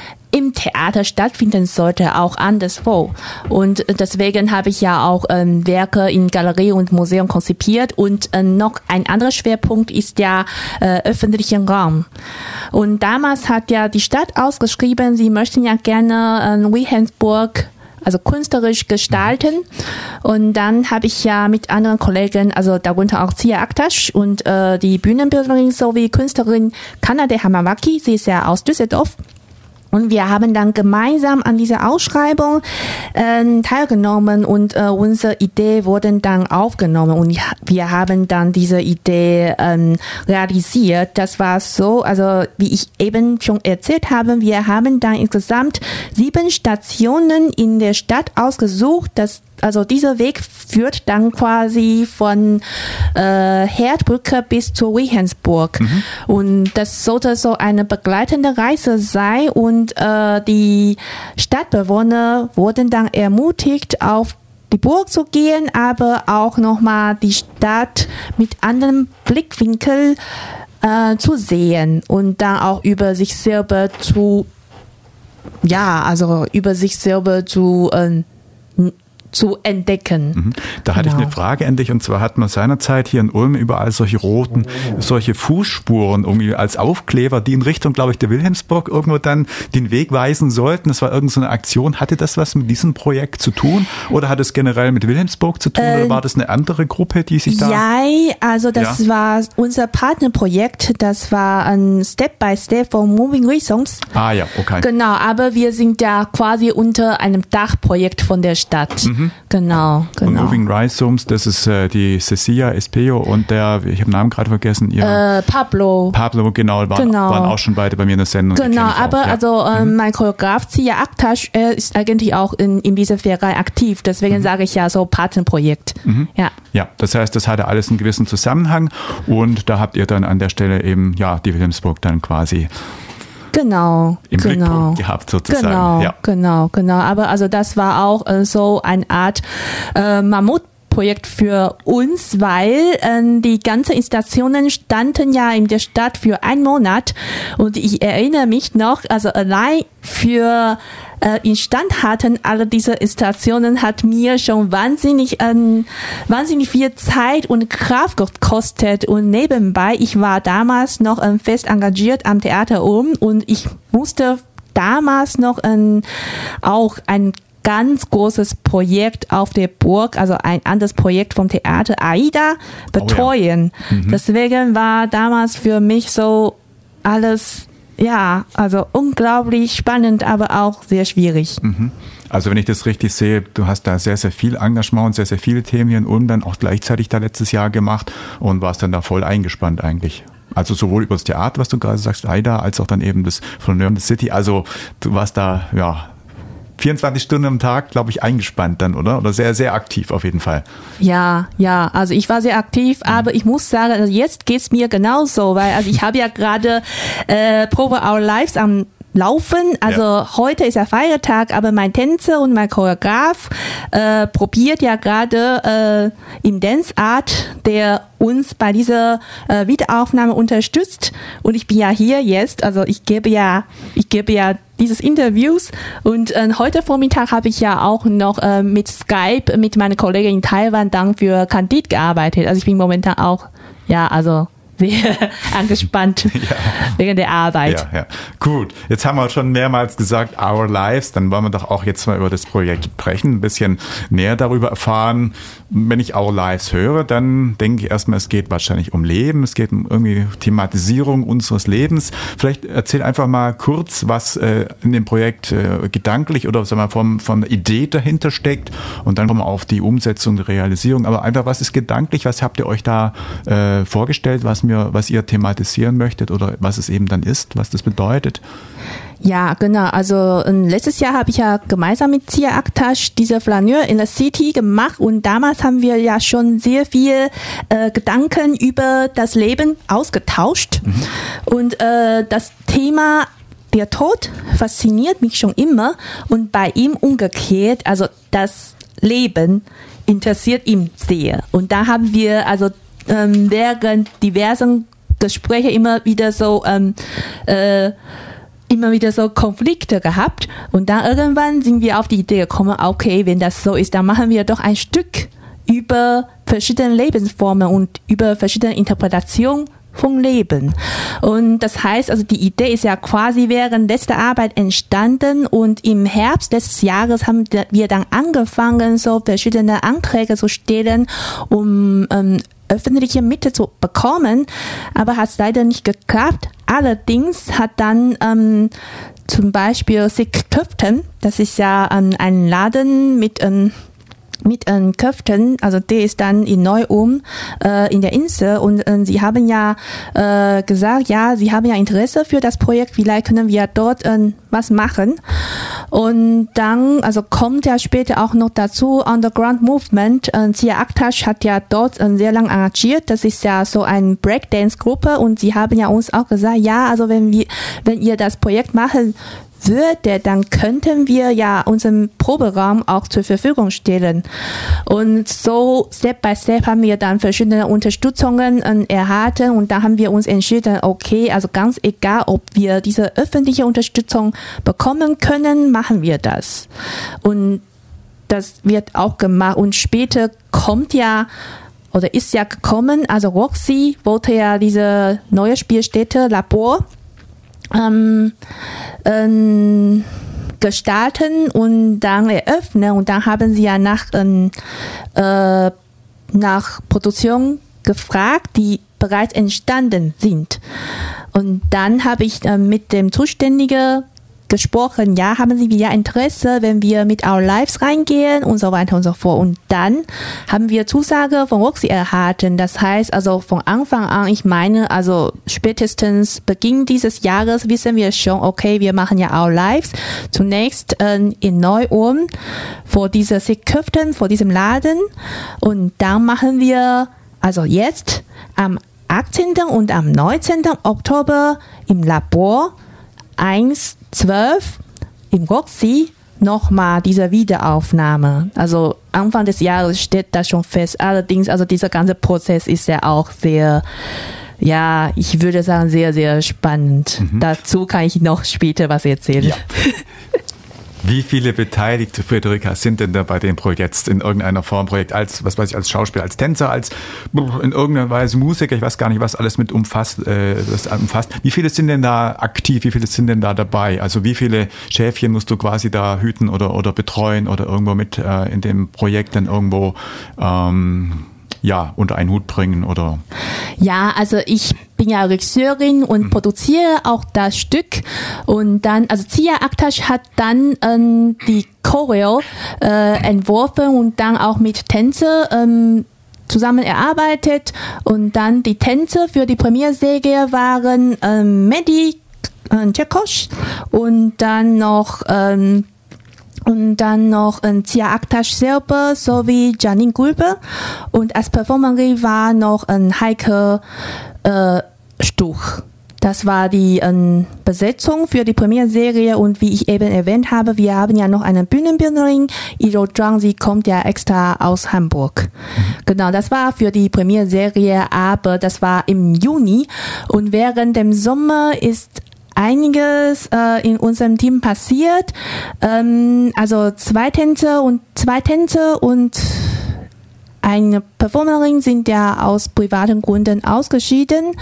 Speaker 3: im Theater stattfinden sollte, auch anderswo. Und deswegen habe ich ja auch ähm, Werke in Galerie und Museum konzipiert und äh, noch ein anderer Schwerpunkt ist ja äh, öffentlicher Raum. Und damals hat ja die Stadt ausgeschrieben, sie möchten ja gerne äh, Wilhelmsburg also künstlerisch gestalten. Und dann habe ich ja mit anderen Kollegen, also darunter auch Zia Aktasch und äh, die Bühnenbildnerin sowie Künstlerin Kanade Hamawaki, sie ist ja aus Düsseldorf. Und wir haben dann gemeinsam an dieser Ausschreibung äh, teilgenommen und äh, unsere Idee wurden dann aufgenommen und wir haben dann diese Idee ähm, realisiert. Das war so, also wie ich eben schon erzählt habe, wir haben dann insgesamt sieben Stationen in der Stadt ausgesucht. Das Also dieser Weg führt dann quasi von äh, Herdbrücke bis zu Wilhelmsburg. Mhm. Und das sollte so eine begleitende Reise sein. Und äh, die Stadtbewohner wurden dann ermutigt, auf die Burg zu gehen, aber auch nochmal die Stadt mit anderem Blickwinkel äh, zu sehen und dann auch über sich selber zu, ja, also über sich selber zu äh, zu entdecken.
Speaker 2: Da hatte
Speaker 3: genau.
Speaker 2: ich eine Frage an dich, und zwar hat man seinerzeit hier in Ulm überall solche roten, solche Fußspuren irgendwie als Aufkleber, die in Richtung, glaube ich, der Wilhelmsburg irgendwo dann den Weg weisen sollten. Das war irgendeine so eine Aktion. Hatte das was mit diesem Projekt zu tun oder hat es generell mit Wilhelmsburg zu tun äh, oder war das eine andere Gruppe, die sich da...
Speaker 3: Ja, also das ja. war unser Partnerprojekt, das war ein Step by Step von Moving Rhythms.
Speaker 2: Ah ja, okay.
Speaker 3: Genau, aber wir sind ja quasi unter einem Dachprojekt von der Stadt. Mhm. Genau, genau.
Speaker 2: Und Moving Rhizomes, das ist äh, die Cecilia Espeo und der, ich habe den Namen gerade vergessen, ihr
Speaker 3: äh, Pablo.
Speaker 2: Pablo, genau waren, genau, waren auch schon beide bei mir in der Sendung.
Speaker 3: Genau, aber
Speaker 2: ja.
Speaker 3: also äh,
Speaker 2: mhm.
Speaker 3: mein Choreograf Cia Aktasch, er ist eigentlich auch in, in dieser Verein aktiv, deswegen mhm. sage ich ja so Partnerprojekt.
Speaker 2: Mhm.
Speaker 3: Ja.
Speaker 2: ja, das heißt, das hatte alles einen gewissen Zusammenhang und da habt ihr dann an der Stelle eben, ja, die Wilhelmsburg dann quasi
Speaker 3: Genau,
Speaker 2: im
Speaker 3: genau.
Speaker 2: Blickpunkt gehabt sozusagen.
Speaker 3: Genau,
Speaker 2: ja.
Speaker 3: genau, genau. Aber also das war auch äh, so eine Art äh, Mammutprojekt für uns, weil äh, die ganzen Installationen standen ja in der Stadt für einen Monat und ich erinnere mich noch, also allein für äh, Instandhalten aller dieser Installationen hat mir schon wahnsinnig, äh, wahnsinnig viel Zeit und Kraft gekostet und nebenbei, ich war damals noch äh, fest engagiert am Theater Ulm und ich musste damals noch äh, auch ein ganz großes Projekt auf der Burg, also ein anderes Projekt vom Theater AIDA betreuen. Oh ja. mhm. Deswegen war damals für mich so alles, ja, also unglaublich spannend, aber auch sehr schwierig.
Speaker 2: Mhm. Also wenn ich das richtig sehe, du hast da sehr, sehr viel Engagement und sehr, sehr viele Themen hier in Ulm dann auch gleichzeitig da letztes Jahr gemacht und warst dann da voll eingespannt eigentlich. Also sowohl über das Theater, was du gerade sagst, AIDA, als auch dann eben das von Nürnberg City. Also du warst da, ja, vierundzwanzig Stunden am Tag, glaube ich, eingespannt dann, oder? Oder sehr, sehr aktiv auf jeden Fall.
Speaker 3: Ja, ja, also ich war sehr aktiv, mhm. aber ich muss sagen, also jetzt geht's mir genauso, weil also ich habe ja gerade äh, Probe Our Lives am Laufen, also ja. heute ist ja Feiertag, aber mein Tänzer und mein Choreograf äh, probiert ja gerade äh, im Dance Art, der uns bei dieser äh, Wiederaufnahme unterstützt und ich bin ja hier jetzt, also ich gebe ja, ich gebe ja dieses Interviews und äh, heute Vormittag habe ich ja auch noch äh, mit Skype mit meiner Kollegin in Taiwan dann für Candid gearbeitet, also ich bin momentan auch, ja, also sehr angespannt ja. wegen der Arbeit.
Speaker 2: Ja, ja. Gut, jetzt haben wir schon mehrmals gesagt, Our Lives, dann wollen wir doch auch jetzt mal über das Projekt sprechen, ein bisschen näher darüber erfahren. Wenn ich Our Lives höre, dann denke ich erstmal, es geht wahrscheinlich um Leben, es geht um irgendwie Thematisierung unseres Lebens. Vielleicht erzähl einfach mal kurz, was äh, in dem Projekt äh, gedanklich oder sagen wir vom, von der Idee dahinter steckt und dann kommen wir auf die Umsetzung, die Realisierung. Aber einfach, was ist gedanklich, was habt ihr euch da äh, vorgestellt, was was ihr thematisieren möchtet oder was es eben dann ist, was das bedeutet?
Speaker 3: Ja, genau. Also letztes Jahr habe ich ja gemeinsam mit Cia Aktasch diese Flaneur in der City gemacht und damals haben wir ja schon sehr viel äh, Gedanken über das Leben ausgetauscht. Mhm. Und äh, das Thema der Tod fasziniert mich schon immer und bei ihm umgekehrt, also das Leben interessiert ihn sehr. Und da haben wir also Ähm, während diversen Gespräche immer wieder so ähm, äh, immer wieder so Konflikte gehabt und dann irgendwann sind wir auf die Idee gekommen, okay, wenn das so ist, dann machen wir doch ein Stück über verschiedene Lebensformen und über verschiedene Interpretationen vom Leben. Und das heißt, also die Idee ist ja quasi während letzter Arbeit entstanden und im Herbst des Jahres haben wir dann angefangen, so verschiedene Anträge zu stellen, um ähm, öffentliche Mittel zu bekommen, aber hat es leider nicht geklappt. Allerdings hat dann ähm, zum Beispiel Sick Köften, das ist ja ähm, ein Laden mit ähm, mit ähm, Köften, also der ist dann in Neu-Ulm äh, in der Insel und äh, sie haben ja äh, gesagt, ja, sie haben ja Interesse für das Projekt, vielleicht können wir dort äh, was machen. Und dann, also kommt ja später auch noch dazu Underground Movement. Äh, Cia Aktasch hat ja dort äh, sehr lange engagiert. Das ist ja so eine Breakdance-Gruppe und sie haben ja uns auch gesagt, ja, also wenn wir, wenn ihr das Projekt machen würde, dann könnten wir ja unseren Proberaum auch zur Verfügung stellen. Und so Step by Step haben wir dann verschiedene Unterstützungen äh, erhalten und da haben wir uns entschieden, okay, also ganz egal, ob wir diese öffentliche Unterstützung bekommen können, machen wir das. Und das wird auch gemacht und später kommt ja oder ist ja gekommen, also Roxy wollte ja diese neue Spielstätte Labor ähm, ähm, gestalten und dann eröffnen und dann haben sie ja nach, ähm, äh, nach Produktion gefragt, die bereits entstanden sind. Und dann habe ich äh, mit dem Zuständigen gesprochen, ja, haben Sie wieder Interesse, wenn wir mit Our Lives reingehen und so weiter und so fort. Und dann haben wir Zusage von Roxy erhalten. Das heißt also von Anfang an, ich meine, also spätestens Beginn dieses Jahres wissen wir schon, okay, wir machen ja Our Lives. Zunächst äh, in Neu-Ulm vor dieser Seeköften, vor diesem Laden. Und dann machen wir, also jetzt am achtzehnten und am neunzehnten Oktober im Labor eins zwölf im Roxy nochmal diese Wiederaufnahme. Also Anfang des Jahres steht das schon fest. Allerdings, also dieser ganze Prozess ist ja auch sehr, ja, ich würde sagen, sehr, sehr spannend. Mhm. Dazu kann ich noch später was erzählen. Ja.
Speaker 2: Wie viele Beteiligte, Friederike, sind denn da bei dem Projekt jetzt in irgendeiner Form Projekt als, was weiß ich, als Schauspieler, als Tänzer, als in irgendeiner Weise Musiker, ich weiß gar nicht, was alles mit umfasst, äh, das umfasst. Wie viele sind denn da aktiv, wie viele sind denn da dabei? Also wie viele Schäfchen musst du quasi da hüten oder, oder betreuen oder irgendwo mit äh, in dem Projekt dann irgendwo ähm, ja, unter einen Hut bringen oder?
Speaker 3: Ja, also ich bin ja Regisseurin und mhm. produziere auch das Stück und dann, also Zia Aktasch hat dann ähm, die Choreo äh, entworfen und dann auch mit Tänze ähm, zusammen erarbeitet und dann die Tänze für die Premierserie waren ähm, Mehdi äh, Cekosch und dann noch ähm, Und dann noch äh, Zia Aktasch selber sowie Janine Gulbe. Und als Performerin war noch ein Heike äh, Stuch. Das war die äh, Besetzung für die Premierserie. Und wie ich eben erwähnt habe, wir haben ja noch eine Bühnenbildnerin, Iro Zhang, sie kommt ja extra aus Hamburg. Mhm. Genau, das war für die Premierserie, aber das war im Juni. Und während dem Sommer ist einiges äh, in unserem Team passiert. Ähm, also zwei Tänzer und zwei Tänzer und eine Performerin sind ja aus privaten Gründen ausgeschieden.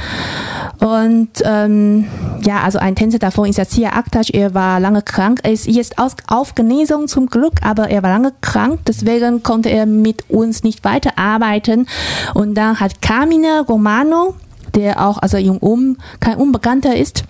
Speaker 3: Und ähm, ja, also ein Tänzer davon ist ja Zia Aktasch. Er war lange krank. Er ist jetzt aus, auf Genesung zum Glück, aber er war lange krank. Deswegen konnte er mit uns nicht weiterarbeiten. Und dann hat Carmine Romano, der auch also jung kein Unbekannter ist,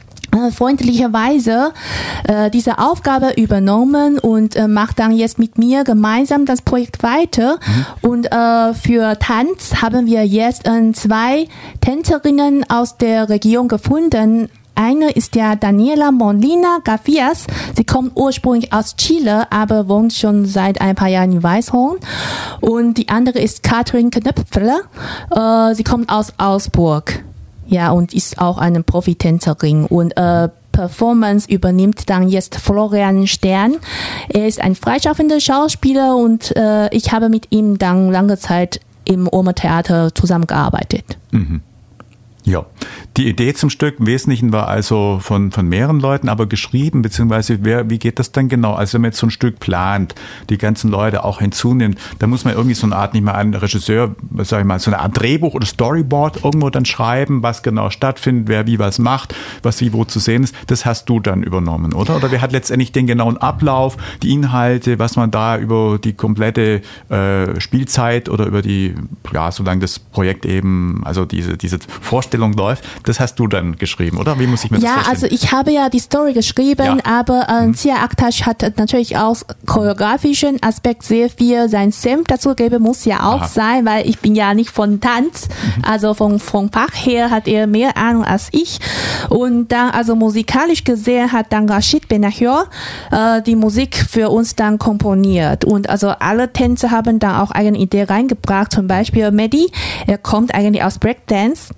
Speaker 3: freundlicherweise äh, diese Aufgabe übernommen und äh, macht dann jetzt mit mir gemeinsam das Projekt weiter. Mhm. Und äh, für Tanz haben wir jetzt äh, zwei Tänzerinnen aus der Region gefunden. Eine ist ja Daniela Molina Gafias. Sie kommt ursprünglich aus Chile, aber wohnt schon seit ein paar Jahren in Weißhorn. Und die andere ist Katrin Knöpfler. Äh, sie kommt aus Augsburg. Ja, und ist auch eine Profitänzerin und äh, Performance übernimmt dann jetzt Florian Stern. Er ist ein freischaffender Schauspieler und äh, ich habe mit ihm dann lange Zeit im Ulmer Theater zusammengearbeitet.
Speaker 2: Mhm. Ja, die Idee zum Stück im Wesentlichen war also von von mehreren Leuten, aber geschrieben, beziehungsweise wer, wie geht das denn genau? Also wenn man jetzt so ein Stück plant, die ganzen Leute auch hinzunimmt, da muss man irgendwie so eine Art, nicht mal ein Regisseur, sag ich mal, so eine Art Drehbuch oder Storyboard irgendwo dann schreiben, was genau stattfindet, wer wie was macht, was wie wo zu sehen ist. Das hast du dann übernommen, oder? Oder wer hat letztendlich den genauen Ablauf, die Inhalte, was man da über die komplette äh, Spielzeit oder über die, ja, solange das Projekt eben, also diese diese Vorstellung läuft, das hast du dann geschrieben, oder? Wie muss ich mir
Speaker 3: ja,
Speaker 2: das vorstellen?
Speaker 3: Ja, also ich habe ja die Story geschrieben, ja. aber äh, mhm. Zia Aktasch hat natürlich aus choreografischen Aspekt sehr viel sein Senf dazu gegeben, muss ja auch Aha. sein, weil ich bin ja nicht von Tanz, mhm. also vom, vom Fach her hat er mehr Ahnung als ich und dann, also musikalisch gesehen hat dann Rashid Benachior äh, die Musik für uns dann komponiert und also alle Tänzer haben da auch eigene Idee reingebracht, zum Beispiel Mehdi, er kommt eigentlich aus Breakdance, das heißt,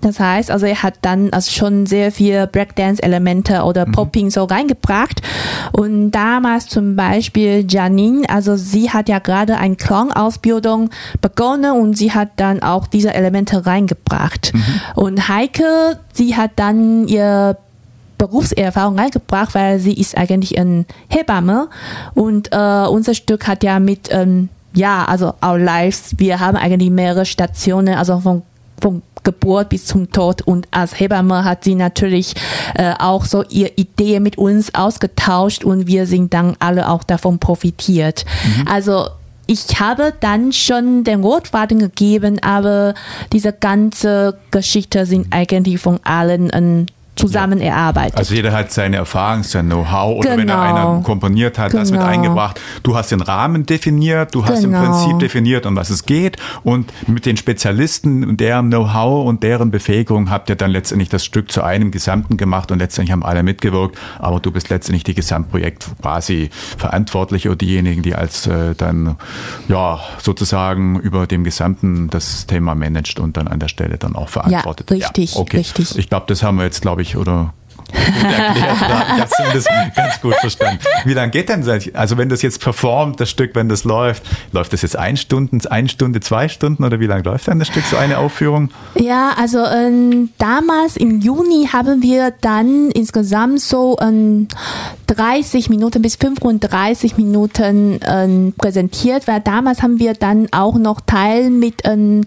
Speaker 3: heißt, also er hat dann also schon sehr viel Breakdance-Elemente oder mhm. Popping so reingebracht. Und damals zum Beispiel Janine, also sie hat ja gerade eine Klangausbildung begonnen und sie hat dann auch diese Elemente reingebracht. Mhm. Und Heike, sie hat dann ihr Berufserfahrung reingebracht, weil sie ist eigentlich eine Hebamme und äh, unser Stück hat ja mit, ähm, ja, also Our Lives, wir haben eigentlich mehrere Stationen, also von, von Geburt bis zum Tod und als Hebamme hat sie natürlich äh, auch so ihre Idee mit uns ausgetauscht und wir sind dann alle auch davon profitiert. Mhm. Also ich habe dann schon den Rotfaden gegeben, aber diese ganze Geschichte sind eigentlich von allen ein zusammen ja. erarbeitet.
Speaker 2: Also jeder hat seine Erfahrung, sein Know-how oder
Speaker 3: genau.
Speaker 2: wenn er einer komponiert hat, genau. das mit eingebracht. Du hast den Rahmen definiert, du hast genau. im Prinzip definiert, um was es geht und mit den Spezialisten und deren Know-how und deren Befähigung habt ihr dann letztendlich das Stück zu einem Gesamten gemacht und letztendlich haben alle mitgewirkt, aber du bist letztendlich die Gesamtprojekt quasi Verantwortliche oder diejenigen, die als äh, dann ja sozusagen über dem Gesamten das Thema managt und dann an der Stelle dann auch verantwortet.
Speaker 3: Ja, richtig,
Speaker 2: ja, okay.
Speaker 3: richtig.
Speaker 2: Ich glaube, das haben wir jetzt, glaube ich, oder gut erklärt, das haben das ganz gut verstanden. Wie lange geht denn das? Also wenn das jetzt performt, das Stück, wenn das läuft, läuft das jetzt ein Stunden, eine Stunde, zwei Stunden oder wie lange läuft dann das Stück, so eine Aufführung?
Speaker 3: Ja, also ähm, damals im Juni haben wir dann insgesamt so ähm, dreißig Minuten bis fünfunddreißig Minuten ähm, präsentiert, weil damals haben wir dann auch noch Teil mit ähm,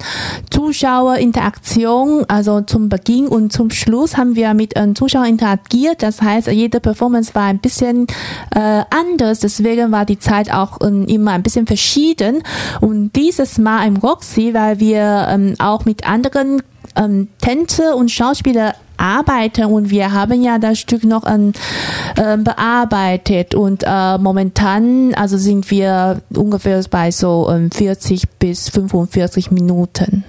Speaker 3: Zuschauerinteraktion, also zum Beginn und zum Schluss haben wir mit ähm, Zuschauern interagiert. Das heißt, jede Performance war ein bisschen äh, anders, deswegen war die Zeit auch ähm, immer ein bisschen verschieden. Und dieses Mal im Roxy, weil wir ähm, auch mit anderen ähm, Tänzer und Schauspieler arbeiten und wir haben ja das Stück noch ähm, äh, bearbeitet und äh, momentan also sind wir ungefähr bei so ähm, vierzig bis fünfundvierzig Minuten.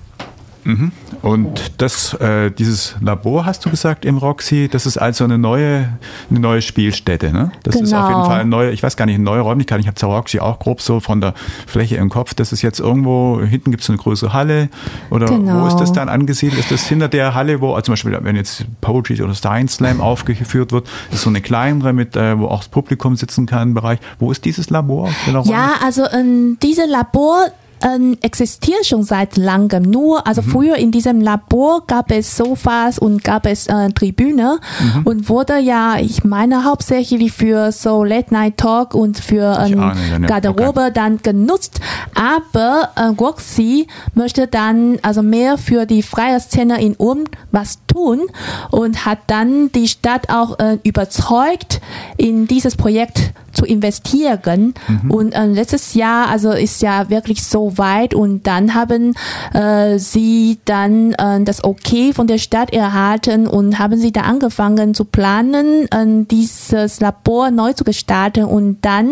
Speaker 2: Mhm. Und das, äh, dieses Labor, hast du gesagt, im Roxy, das ist also eine neue, eine neue Spielstätte, ne? Das genau. ist auf jeden Fall eine neue, ich weiß gar nicht, eine neue Räumlichkeit. Ich habe zur Roxy auch grob so von der Fläche im Kopf. Das ist jetzt irgendwo, hinten gibt es eine größere Halle. Oder genau. wo ist das dann angesiedelt? Ist das hinter der Halle, wo, also zum Beispiel, wenn jetzt Poetry oder Science Slam aufgeführt wird, ist so eine kleinere, mit, äh, wo auch das Publikum sitzen kann, Bereich. Wo ist dieses Labor?
Speaker 3: Ja, also ähm, diese Labor Ähm, existiert schon seit langem. Nur, also mhm. früher in diesem Labor gab es Sofas und gab es äh, Tribüne mhm. und wurde ja, ich meine, hauptsächlich für so Late-Night-Talk und für ähm, ahne, ja, Garderobe okay. dann genutzt. Aber äh, Roxy möchte dann also mehr für die freie Szene in Ulm was tun und hat dann die Stadt auch äh, überzeugt, in dieses Projekt zu investieren. Mhm. Und äh, letztes Jahr, also ist ja wirklich so weit und dann haben äh, sie dann äh, das Okay von der Stadt erhalten und haben sie da angefangen zu planen, äh, dieses Labor neu zu gestalten und dann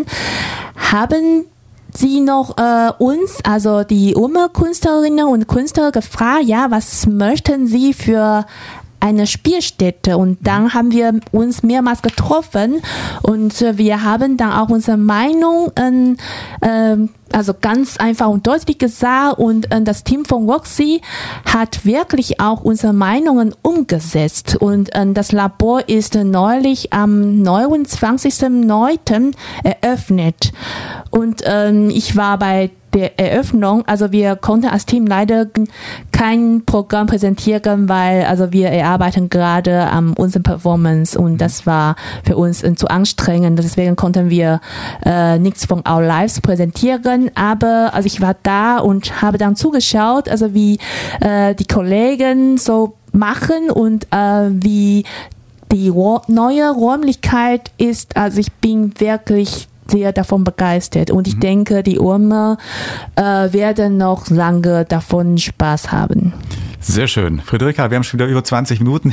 Speaker 3: haben sie noch äh, uns, also die Ulmer Künstlerinnen und Künstler gefragt, ja, was möchten sie für eine Spielstätte und dann haben wir uns mehrmals getroffen und äh, wir haben dann auch unsere Meinung äh, äh, also ganz einfach und deutlich gesagt und äh, das Team von Roxy hat wirklich auch unsere Meinungen umgesetzt und äh, das Labor ist äh, neulich am neunundzwanzigsten neunten eröffnet und äh, ich war bei der Eröffnung, also wir konnten als Team leider kein Programm präsentieren, weil also wir erarbeiten gerade an unserer Performance und das war für uns äh, zu anstrengend, deswegen konnten wir äh, nichts von Our Lives präsentieren, aber also ich war da und habe dann zugeschaut, also wie äh, die Kollegen so machen und äh, wie die Ro- neue Räumlichkeit ist, also ich bin wirklich sehr davon begeistert und ich mhm. denke, die Ulmer äh, werden noch lange davon Spaß haben.
Speaker 2: Sehr schön. Friederike, wir haben schon wieder über zwanzig Minuten.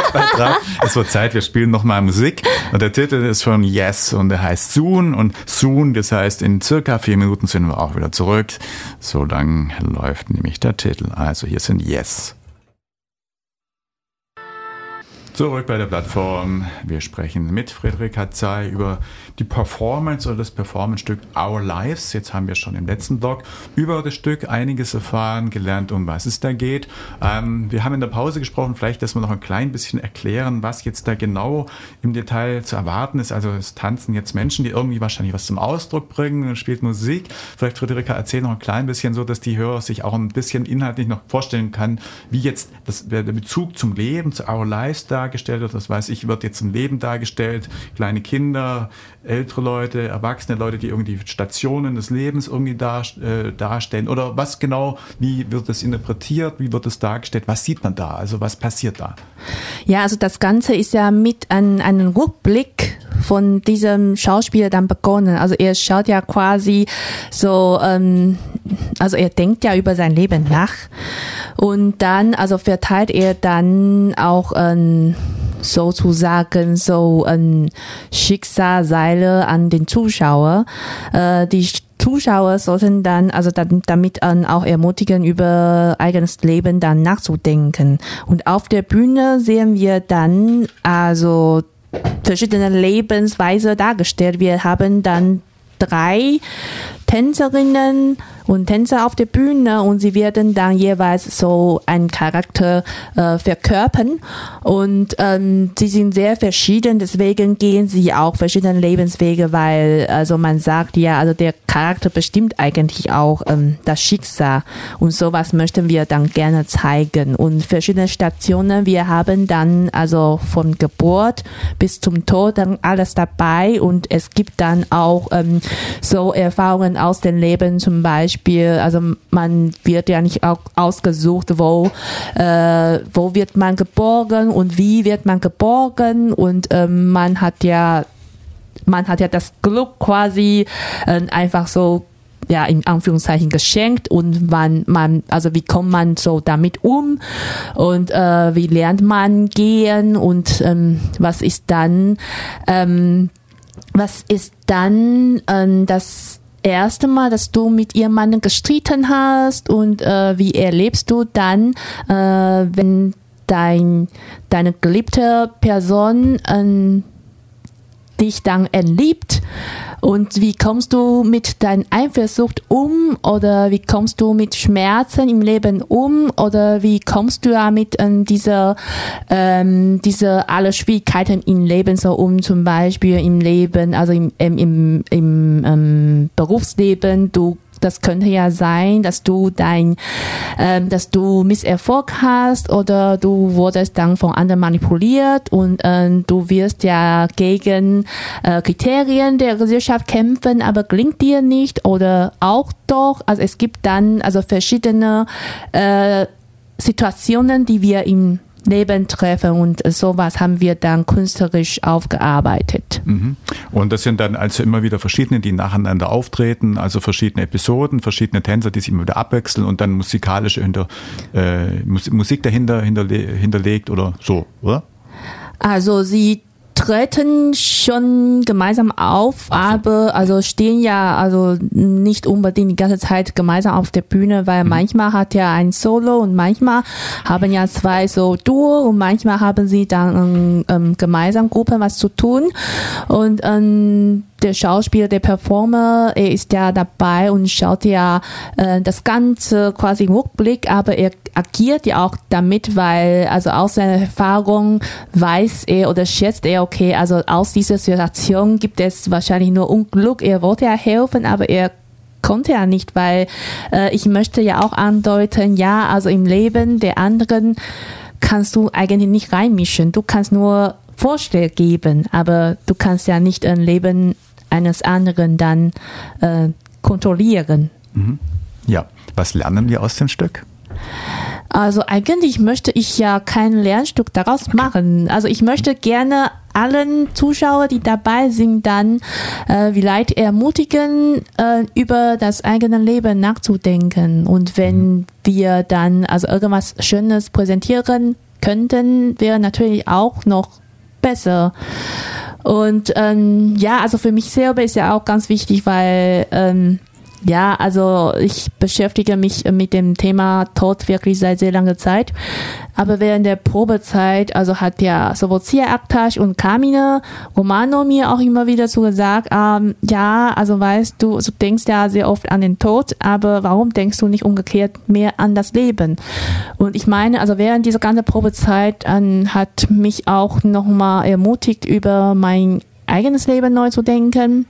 Speaker 2: Es wird Zeit, wir spielen nochmal Musik. Und der Titel ist von Yes und der heißt Soon. Und Soon, das heißt, in circa vier Minuten sind wir auch wieder zurück. So lang läuft nämlich der Titel. Also hier sind Yes. Zurück bei der Plattform. Wir sprechen mit Friederike Zey über die Performance oder das Performance-Stück Our Lives. Jetzt haben wir schon im letzten Blog über das Stück einiges erfahren, gelernt, um was es da geht. Ähm, wir haben in der Pause gesprochen, vielleicht, dass wir noch ein klein bisschen erklären, was jetzt da genau im Detail zu erwarten ist. Also es tanzen jetzt Menschen, die irgendwie wahrscheinlich was zum Ausdruck bringen und spielt Musik. Vielleicht, Friederike, erzähl noch ein klein bisschen so, dass die Hörer sich auch ein bisschen inhaltlich noch vorstellen kann, wie jetzt das, der Bezug zum Leben, zu Our Lives dargestellt wird. Das weiß ich, wird jetzt ein Leben dargestellt, kleine Kinder, ältere Leute, erwachsene Leute, die irgendwie Stationen des Lebens irgendwie dar, äh, darstellen. Oder was genau, wie wird das interpretiert, wie wird es dargestellt, was sieht man da, also was passiert da?
Speaker 3: Ja, also das Ganze ist ja mit an, einem Rückblick von diesem Schauspieler dann begonnen. Also er schaut ja quasi so, ähm, also er denkt ja über sein Leben nach und dann, also verteilt er dann auch ähm, sozusagen so ein Schicksalsseile an den Zuschauer. Äh, die Zuschauer sollten dann, also dann, damit ähm, auch ermutigen, über eigenes Leben dann nachzudenken. Und auf der Bühne sehen wir dann also verschiedene Lebensweise dargestellt. Wir haben dann drei Tänzerinnen und Tänzer auf der Bühne und sie werden dann jeweils so einen Charakter äh, verkörpern und ähm, sie sind sehr verschieden, deswegen gehen sie auch verschiedene Lebenswege, weil also man sagt ja, also der Charakter bestimmt eigentlich auch ähm, das Schicksal und sowas möchten wir dann gerne zeigen und verschiedene Stationen, wir haben dann also von Geburt bis zum Tod dann alles dabei und es gibt dann auch ähm, so Erfahrungen aus dem Leben, zum Beispiel, also man wird ja nicht auch ausgesucht, wo, äh, wo wird man geboren und wie wird man geboren und ähm, man hat ja, man hat ja das Glück quasi äh, einfach so, ja, in Anführungszeichen geschenkt und man, man, also wie kommt man so damit um und äh, wie lernt man gehen und ähm, was ist dann, ähm, was ist dann ähm, das erste Mal, dass du mit jemandem gestritten hast und äh, wie erlebst du dann, äh, wenn dein, deine geliebte Person äh, dich dann entliebt und wie kommst du mit deiner Eifersucht um oder wie kommst du mit Schmerzen im Leben um oder wie kommst du ja mit ähm, dieser ähm, diese alle Schwierigkeiten im Leben so um, zum Beispiel im Leben, also im, im, im, im ähm, Berufsleben, du das könnte ja sein, dass du dein, ähm, dass du Misserfolg hast oder du wurdest dann von anderen manipuliert und ähm, du wirst ja gegen äh, Kriterien der Gesellschaft kämpfen, aber gelingt dir nicht oder auch doch. Also es gibt dann also verschiedene äh, Situationen, die wir im Leben treffen und sowas haben wir dann künstlerisch aufgearbeitet.
Speaker 2: Mhm. Und das sind dann also immer wieder verschiedene, die nacheinander auftreten, also verschiedene Episoden, verschiedene Tänzer, die sich immer wieder abwechseln und dann musikalische hinter, äh, Musik dahinter hinterle hinterlegt oder so, oder?
Speaker 3: Also sie treten schon gemeinsam auf, aber also stehen ja also nicht unbedingt die ganze Zeit gemeinsam auf der Bühne, weil mhm. manchmal hat ja ein Solo und manchmal haben ja zwei so Duo und manchmal haben sie dann ähm, gemeinsam Gruppen was zu tun und ähm, der Schauspieler, der Performer, er ist ja dabei und schaut ja äh, das Ganze quasi im Rückblick, aber er agiert ja auch damit, weil also aus seiner Erfahrung weiß er oder schätzt er, okay, also aus dieser Situation gibt es wahrscheinlich nur Unglück, er wollte ja helfen, aber er konnte ja nicht, weil äh, ich möchte ja auch andeuten, ja, also im Leben der anderen kannst du eigentlich nicht reinmischen, du kannst nur Vorschläge geben, aber du kannst ja nicht ein Leben eines anderen dann äh, kontrollieren.
Speaker 2: Mhm. Ja, was lernen wir aus dem Stück?
Speaker 3: Also eigentlich möchte ich ja kein Lernstück daraus okay. machen. Also ich möchte gerne allen Zuschauern, die dabei sind, dann äh, vielleicht ermutigen, äh, über das eigene Leben nachzudenken. Und wenn mhm. wir dann also irgendwas Schönes präsentieren könnten, wäre natürlich auch noch besser. Und ähm, ja, also für mich selber ist ja auch ganz wichtig, weil ähm, Ja, also ich beschäftige mich mit dem Thema Tod wirklich seit sehr langer Zeit. Aber während der Probezeit, also hat ja sowohl Zia Aktasch und Carmine Romano mir auch immer wieder so gesagt, ähm, ja, also weißt du, du denkst ja sehr oft an den Tod, aber warum denkst du nicht umgekehrt mehr an das Leben? Und ich meine, also während dieser ganzen Probezeit ähm, hat mich auch nochmal ermutigt, über mein eigenes Leben neu zu denken.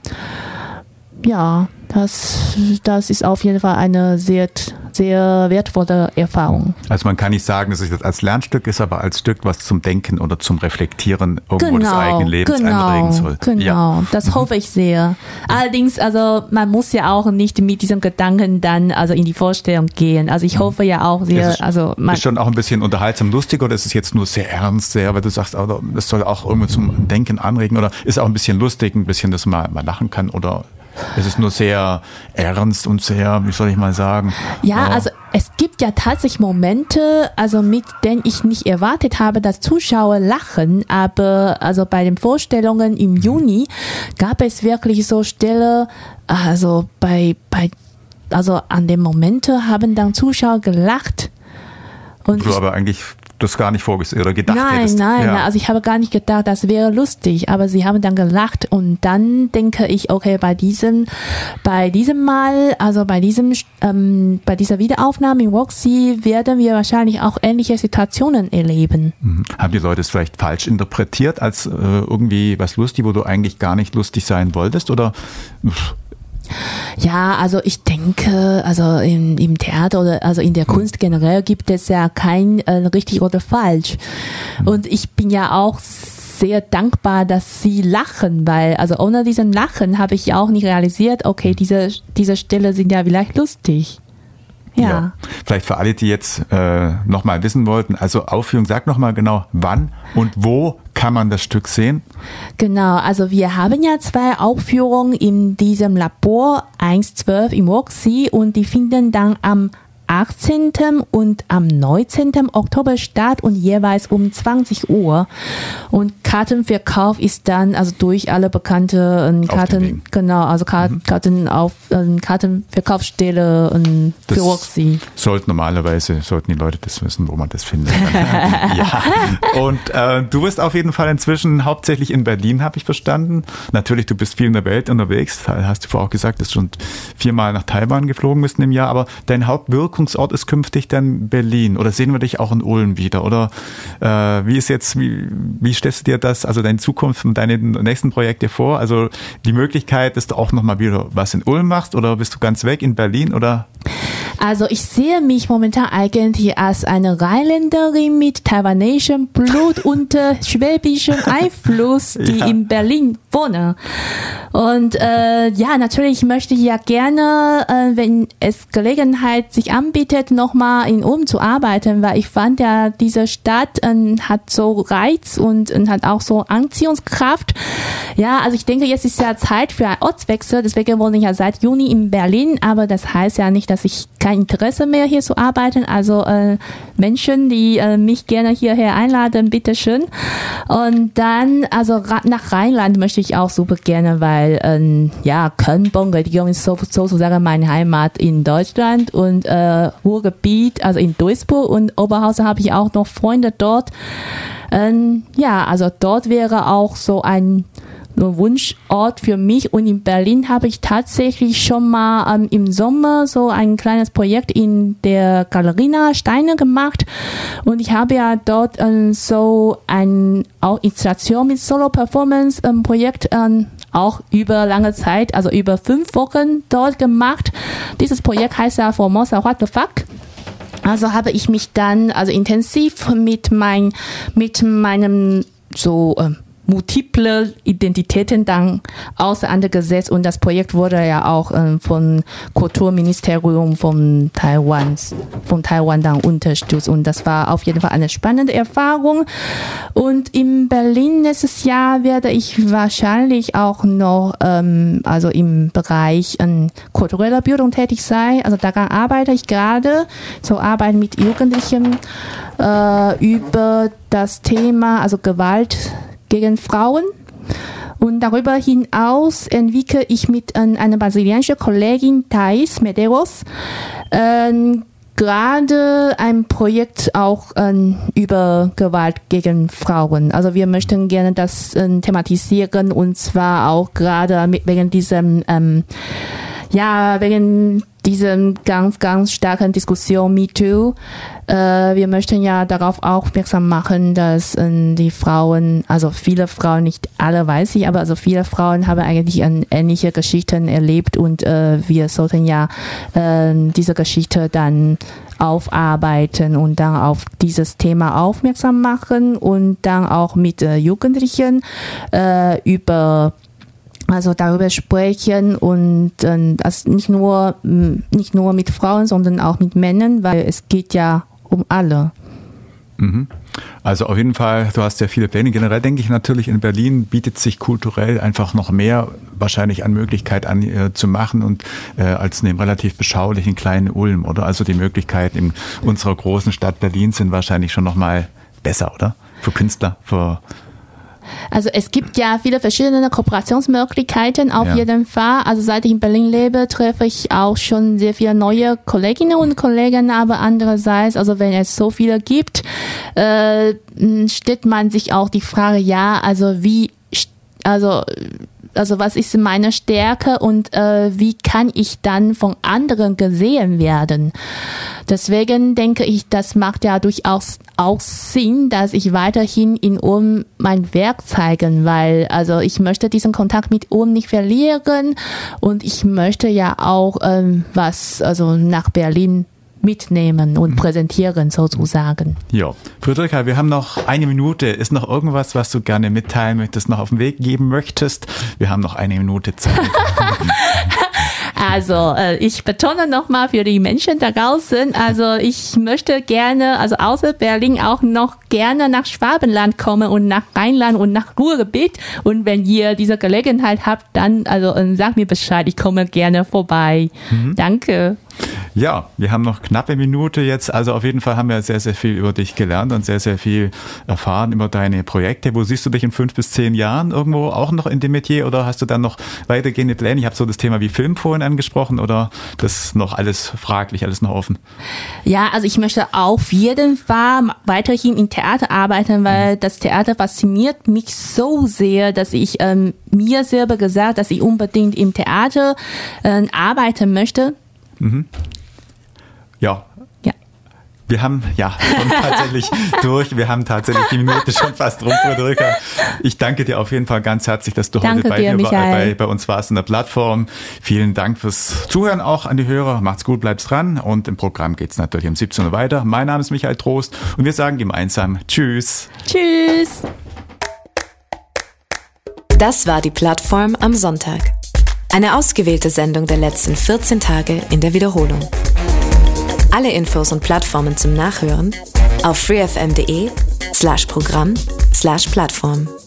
Speaker 3: Ja, das, das ist auf jeden Fall eine sehr, sehr wertvolle Erfahrung.
Speaker 2: Also man kann nicht sagen, dass es das als Lernstück ist, aber als Stück, was zum Denken oder zum Reflektieren irgendwo
Speaker 3: genau,
Speaker 2: des eigenen Lebens
Speaker 3: genau,
Speaker 2: anregen soll.
Speaker 3: Genau, ja. Das mhm. hoffe ich sehr. Allerdings, also man muss ja auch nicht mit diesem Gedanken dann also in die Vorstellung gehen. Also ich hoffe ja auch sehr,
Speaker 2: ist,
Speaker 3: also man
Speaker 2: ist schon auch ein bisschen unterhaltsam lustig oder ist es jetzt nur sehr ernst, sehr, weil du sagst, das soll auch irgendwie zum Denken anregen oder ist auch ein bisschen lustig, ein bisschen, dass man mal lachen kann oder es ist nur sehr ernst und sehr, wie soll ich mal sagen?
Speaker 3: Ja,
Speaker 2: äh,
Speaker 3: also es gibt ja tatsächlich Momente, also mit denen ich nicht erwartet habe, dass Zuschauer lachen, aber also bei den Vorstellungen im Juni gab es wirklich so Stelle, also bei, bei, also an den Momente haben dann Zuschauer gelacht. Und
Speaker 2: du
Speaker 3: ich,
Speaker 2: aber eigentlich das gar nicht vorgesehen oder gedacht
Speaker 3: nein,
Speaker 2: hättest.
Speaker 3: Nein,
Speaker 2: ja.
Speaker 3: nein, also ich habe gar nicht gedacht, das wäre lustig, aber sie haben dann gelacht und dann denke ich, okay, bei diesem, bei diesem Mal, also bei diesem, ähm, bei dieser Wiederaufnahme in Roxy werden wir wahrscheinlich auch ähnliche Situationen erleben.
Speaker 2: Mhm. Haben die Leute es vielleicht falsch interpretiert als äh, irgendwie was lustig, wo du eigentlich gar nicht lustig sein wolltest oder? Pff.
Speaker 3: Ja, also ich denke, also im, im Theater oder also in der Kunst generell gibt es ja kein äh, richtig oder falsch. Und ich bin ja auch sehr dankbar, dass sie lachen, weil also ohne diesen Lachen habe ich ja auch nicht realisiert, okay, diese, diese Stelle sind ja vielleicht lustig. Ja.
Speaker 2: ja. Vielleicht für alle, die jetzt äh, nochmal wissen wollten, also Aufführung, sag nochmal genau, wann und wo kann man das Stück sehen?
Speaker 3: Genau, also wir haben ja zwei Aufführungen in diesem Labor eins zwölf im Roxy und die finden dann am achtzehnten und am neunzehnten Oktober statt und jeweils um zwanzig Uhr. Und Kartenverkauf ist dann also durch alle bekannte Karten, genau, also Karten, mhm. Karten auf äh, Kartenverkaufsstelle äh, für Roxy.
Speaker 2: Sollten normalerweise, sollten die Leute das wissen, wo man das findet. Ja. Und äh, du bist auf jeden Fall inzwischen hauptsächlich in Berlin, habe ich verstanden. Natürlich, du bist viel in der Welt unterwegs, hast du vorher auch gesagt, dass du schon viermal nach Taiwan geflogen bist im Jahr, aber dein Hauptwirkung Ort ist künftig dann Berlin oder sehen wir dich auch in Ulm wieder oder äh, wie ist jetzt, wie, wie stellst du dir das, also deine Zukunft und deine nächsten Projekte vor, also die Möglichkeit, dass du auch nochmal wieder was in Ulm machst oder bist du ganz weg in Berlin oder?
Speaker 3: Also ich sehe mich momentan eigentlich als eine Rheinländerin mit taiwanesischem Blut und äh, schwäbischem Einfluss, die ja. in Berlin wohne. Und äh, ja, natürlich möchte ich ja gerne, äh, wenn es Gelegenheit sich anbietet, nochmal in Ulm zu arbeiten, weil ich fand ja, diese Stadt äh, hat so Reiz und äh, hat auch so Anziehungskraft. Ja, also ich denke, jetzt ist ja Zeit für einen Ortswechsel, deswegen wohne ich ja seit Juni in Berlin, aber das heißt ja nicht, dass ich kein Interesse mehr hier zu arbeiten. Also äh, Menschen, die äh, mich gerne hierher einladen, bitteschön. Und dann, also ra- nach Rheinland möchte ich auch super gerne, weil ähm, ja, Köln-Bonn-Region ist so, sozusagen meine Heimat in Deutschland und äh, Ruhrgebiet, also in Duisburg und Oberhausen habe ich auch noch Freunde dort. Ähm, ja, also dort wäre auch so ein Wunschort für mich und in Berlin habe ich tatsächlich schon mal ähm, im Sommer so ein kleines Projekt in der Galerina Steine gemacht und ich habe ja dort ähm, so ein auch Installation mit Solo-Performance ähm, Projekt ähm, auch über lange Zeit, also über fünf Wochen dort gemacht. Dieses Projekt heißt ja Formosa What the Fuck. Also habe ich mich dann also intensiv mit mein mit meinem so ähm, multiple Identitäten dann auseinandergesetzt und das Projekt wurde ja auch ähm, vom Kulturministerium von Taiwan, von Taiwan dann unterstützt und das war auf jeden Fall eine spannende Erfahrung. Und in Berlin nächstes Jahr werde ich wahrscheinlich auch noch ähm, also im Bereich ähm, kultureller Bildung tätig sein. Also daran arbeite ich gerade, so arbeiten mit Jugendlichen äh, über das Thema, also Gewalt gegen Frauen. Und darüber hinaus entwickle ich mit äh, einer brasilianischen Kollegin, Thais Medeiros, äh, gerade ein Projekt auch äh, über Gewalt gegen Frauen. Also wir möchten gerne das äh, thematisieren, und zwar auch gerade mit, wegen diesem, ähm, ja, wegen diesem ganz, ganz starken Diskussion MeToo. Äh, wir möchten ja darauf aufmerksam machen, dass äh, die Frauen, also viele Frauen, nicht alle weiß ich, aber also viele Frauen haben eigentlich äh, ähnliche Geschichten erlebt, und äh, wir sollten ja äh, diese Geschichte dann aufarbeiten und dann auf dieses Thema aufmerksam machen und dann auch mit äh, Jugendlichen äh, über Also darüber sprechen, und äh, das nicht nur nicht nur mit Frauen, sondern auch mit Männern, weil es geht ja um alle.
Speaker 2: Mhm. Also auf jeden Fall, du hast ja viele Pläne. Generell denke ich natürlich, in Berlin bietet sich kulturell einfach noch mehr wahrscheinlich an Möglichkeit an äh, zu machen, und äh, als in dem relativ beschaulichen kleinen Ulm, oder? Also die Möglichkeiten in unserer großen Stadt Berlin sind wahrscheinlich schon noch mal besser, oder? Für Künstler, für
Speaker 3: Also es gibt ja viele verschiedene Kooperationsmöglichkeiten auf ja. jeden Fall. Also seit ich in Berlin lebe, treffe ich auch schon sehr viele neue Kolleginnen und Kollegen, aber andererseits, also wenn es so viele gibt, äh, stellt man sich auch die Frage, ja, also wie, also Also was ist meine Stärke, und äh, wie kann ich dann von anderen gesehen werden? Deswegen denke ich, das macht ja durchaus auch Sinn, dass ich weiterhin in Ulm mein Werk zeigen, weil also ich möchte diesen Kontakt mit Ulm nicht verlieren, und ich möchte ja auch ähm, was also nach Berlin mitnehmen und präsentieren sozusagen.
Speaker 2: Ja, Friederike, wir haben noch eine Minute. Ist noch irgendwas, was du gerne mitteilen möchtest, noch auf den Weg geben möchtest? Wir haben noch eine Minute Zeit.
Speaker 3: Also äh, ich betone nochmal für die Menschen da draußen, also ich möchte gerne, also außer Berlin auch noch gerne nach Schwabenland kommen und nach Rheinland und nach Ruhrgebiet, und wenn ihr diese Gelegenheit habt, dann also äh, sagt mir Bescheid, ich komme gerne vorbei. Mhm. Danke.
Speaker 2: Ja, wir haben noch knappe Minute jetzt, also auf jeden Fall haben wir sehr, sehr viel über dich gelernt und sehr, sehr viel erfahren über deine Projekte. Wo siehst du dich in fünf bis zehn Jahren irgendwo auch noch in dem Metier, oder hast du dann noch weitergehende Pläne? Ich habe so das Thema wie Film vorhin angesprochen, oder das noch alles fraglich, alles noch offen?
Speaker 3: Ja, also ich möchte auf jeden Fall weiterhin im Theater arbeiten, weil das Theater fasziniert mich so sehr, dass ich ähm, mir selber gesagt, dass ich unbedingt im Theater äh, arbeiten möchte.
Speaker 2: Mhm. Ja.
Speaker 3: Ja.
Speaker 2: Wir haben, ja, schon tatsächlich durch. Wir haben tatsächlich die Minute schon fast rum, Friederike. Ich danke dir auf jeden Fall ganz herzlich, dass du
Speaker 3: danke
Speaker 2: heute bei,
Speaker 3: dir,
Speaker 2: mir, bei,
Speaker 3: Michael.
Speaker 2: bei uns warst in der Plattform. Vielen Dank fürs Zuhören auch an die Hörer. Macht's gut, bleibt's dran. Und im Programm geht's natürlich um siebzehn Uhr weiter. Mein Name ist Michael Trost, und wir sagen gemeinsam Tschüss.
Speaker 3: Tschüss.
Speaker 1: Das war die Plattform am Sonntag. Eine ausgewählte Sendung der letzten vierzehn Tage in der Wiederholung. Alle Infos und Plattformen zum Nachhören auf freefm.de slash Programm slash Plattform.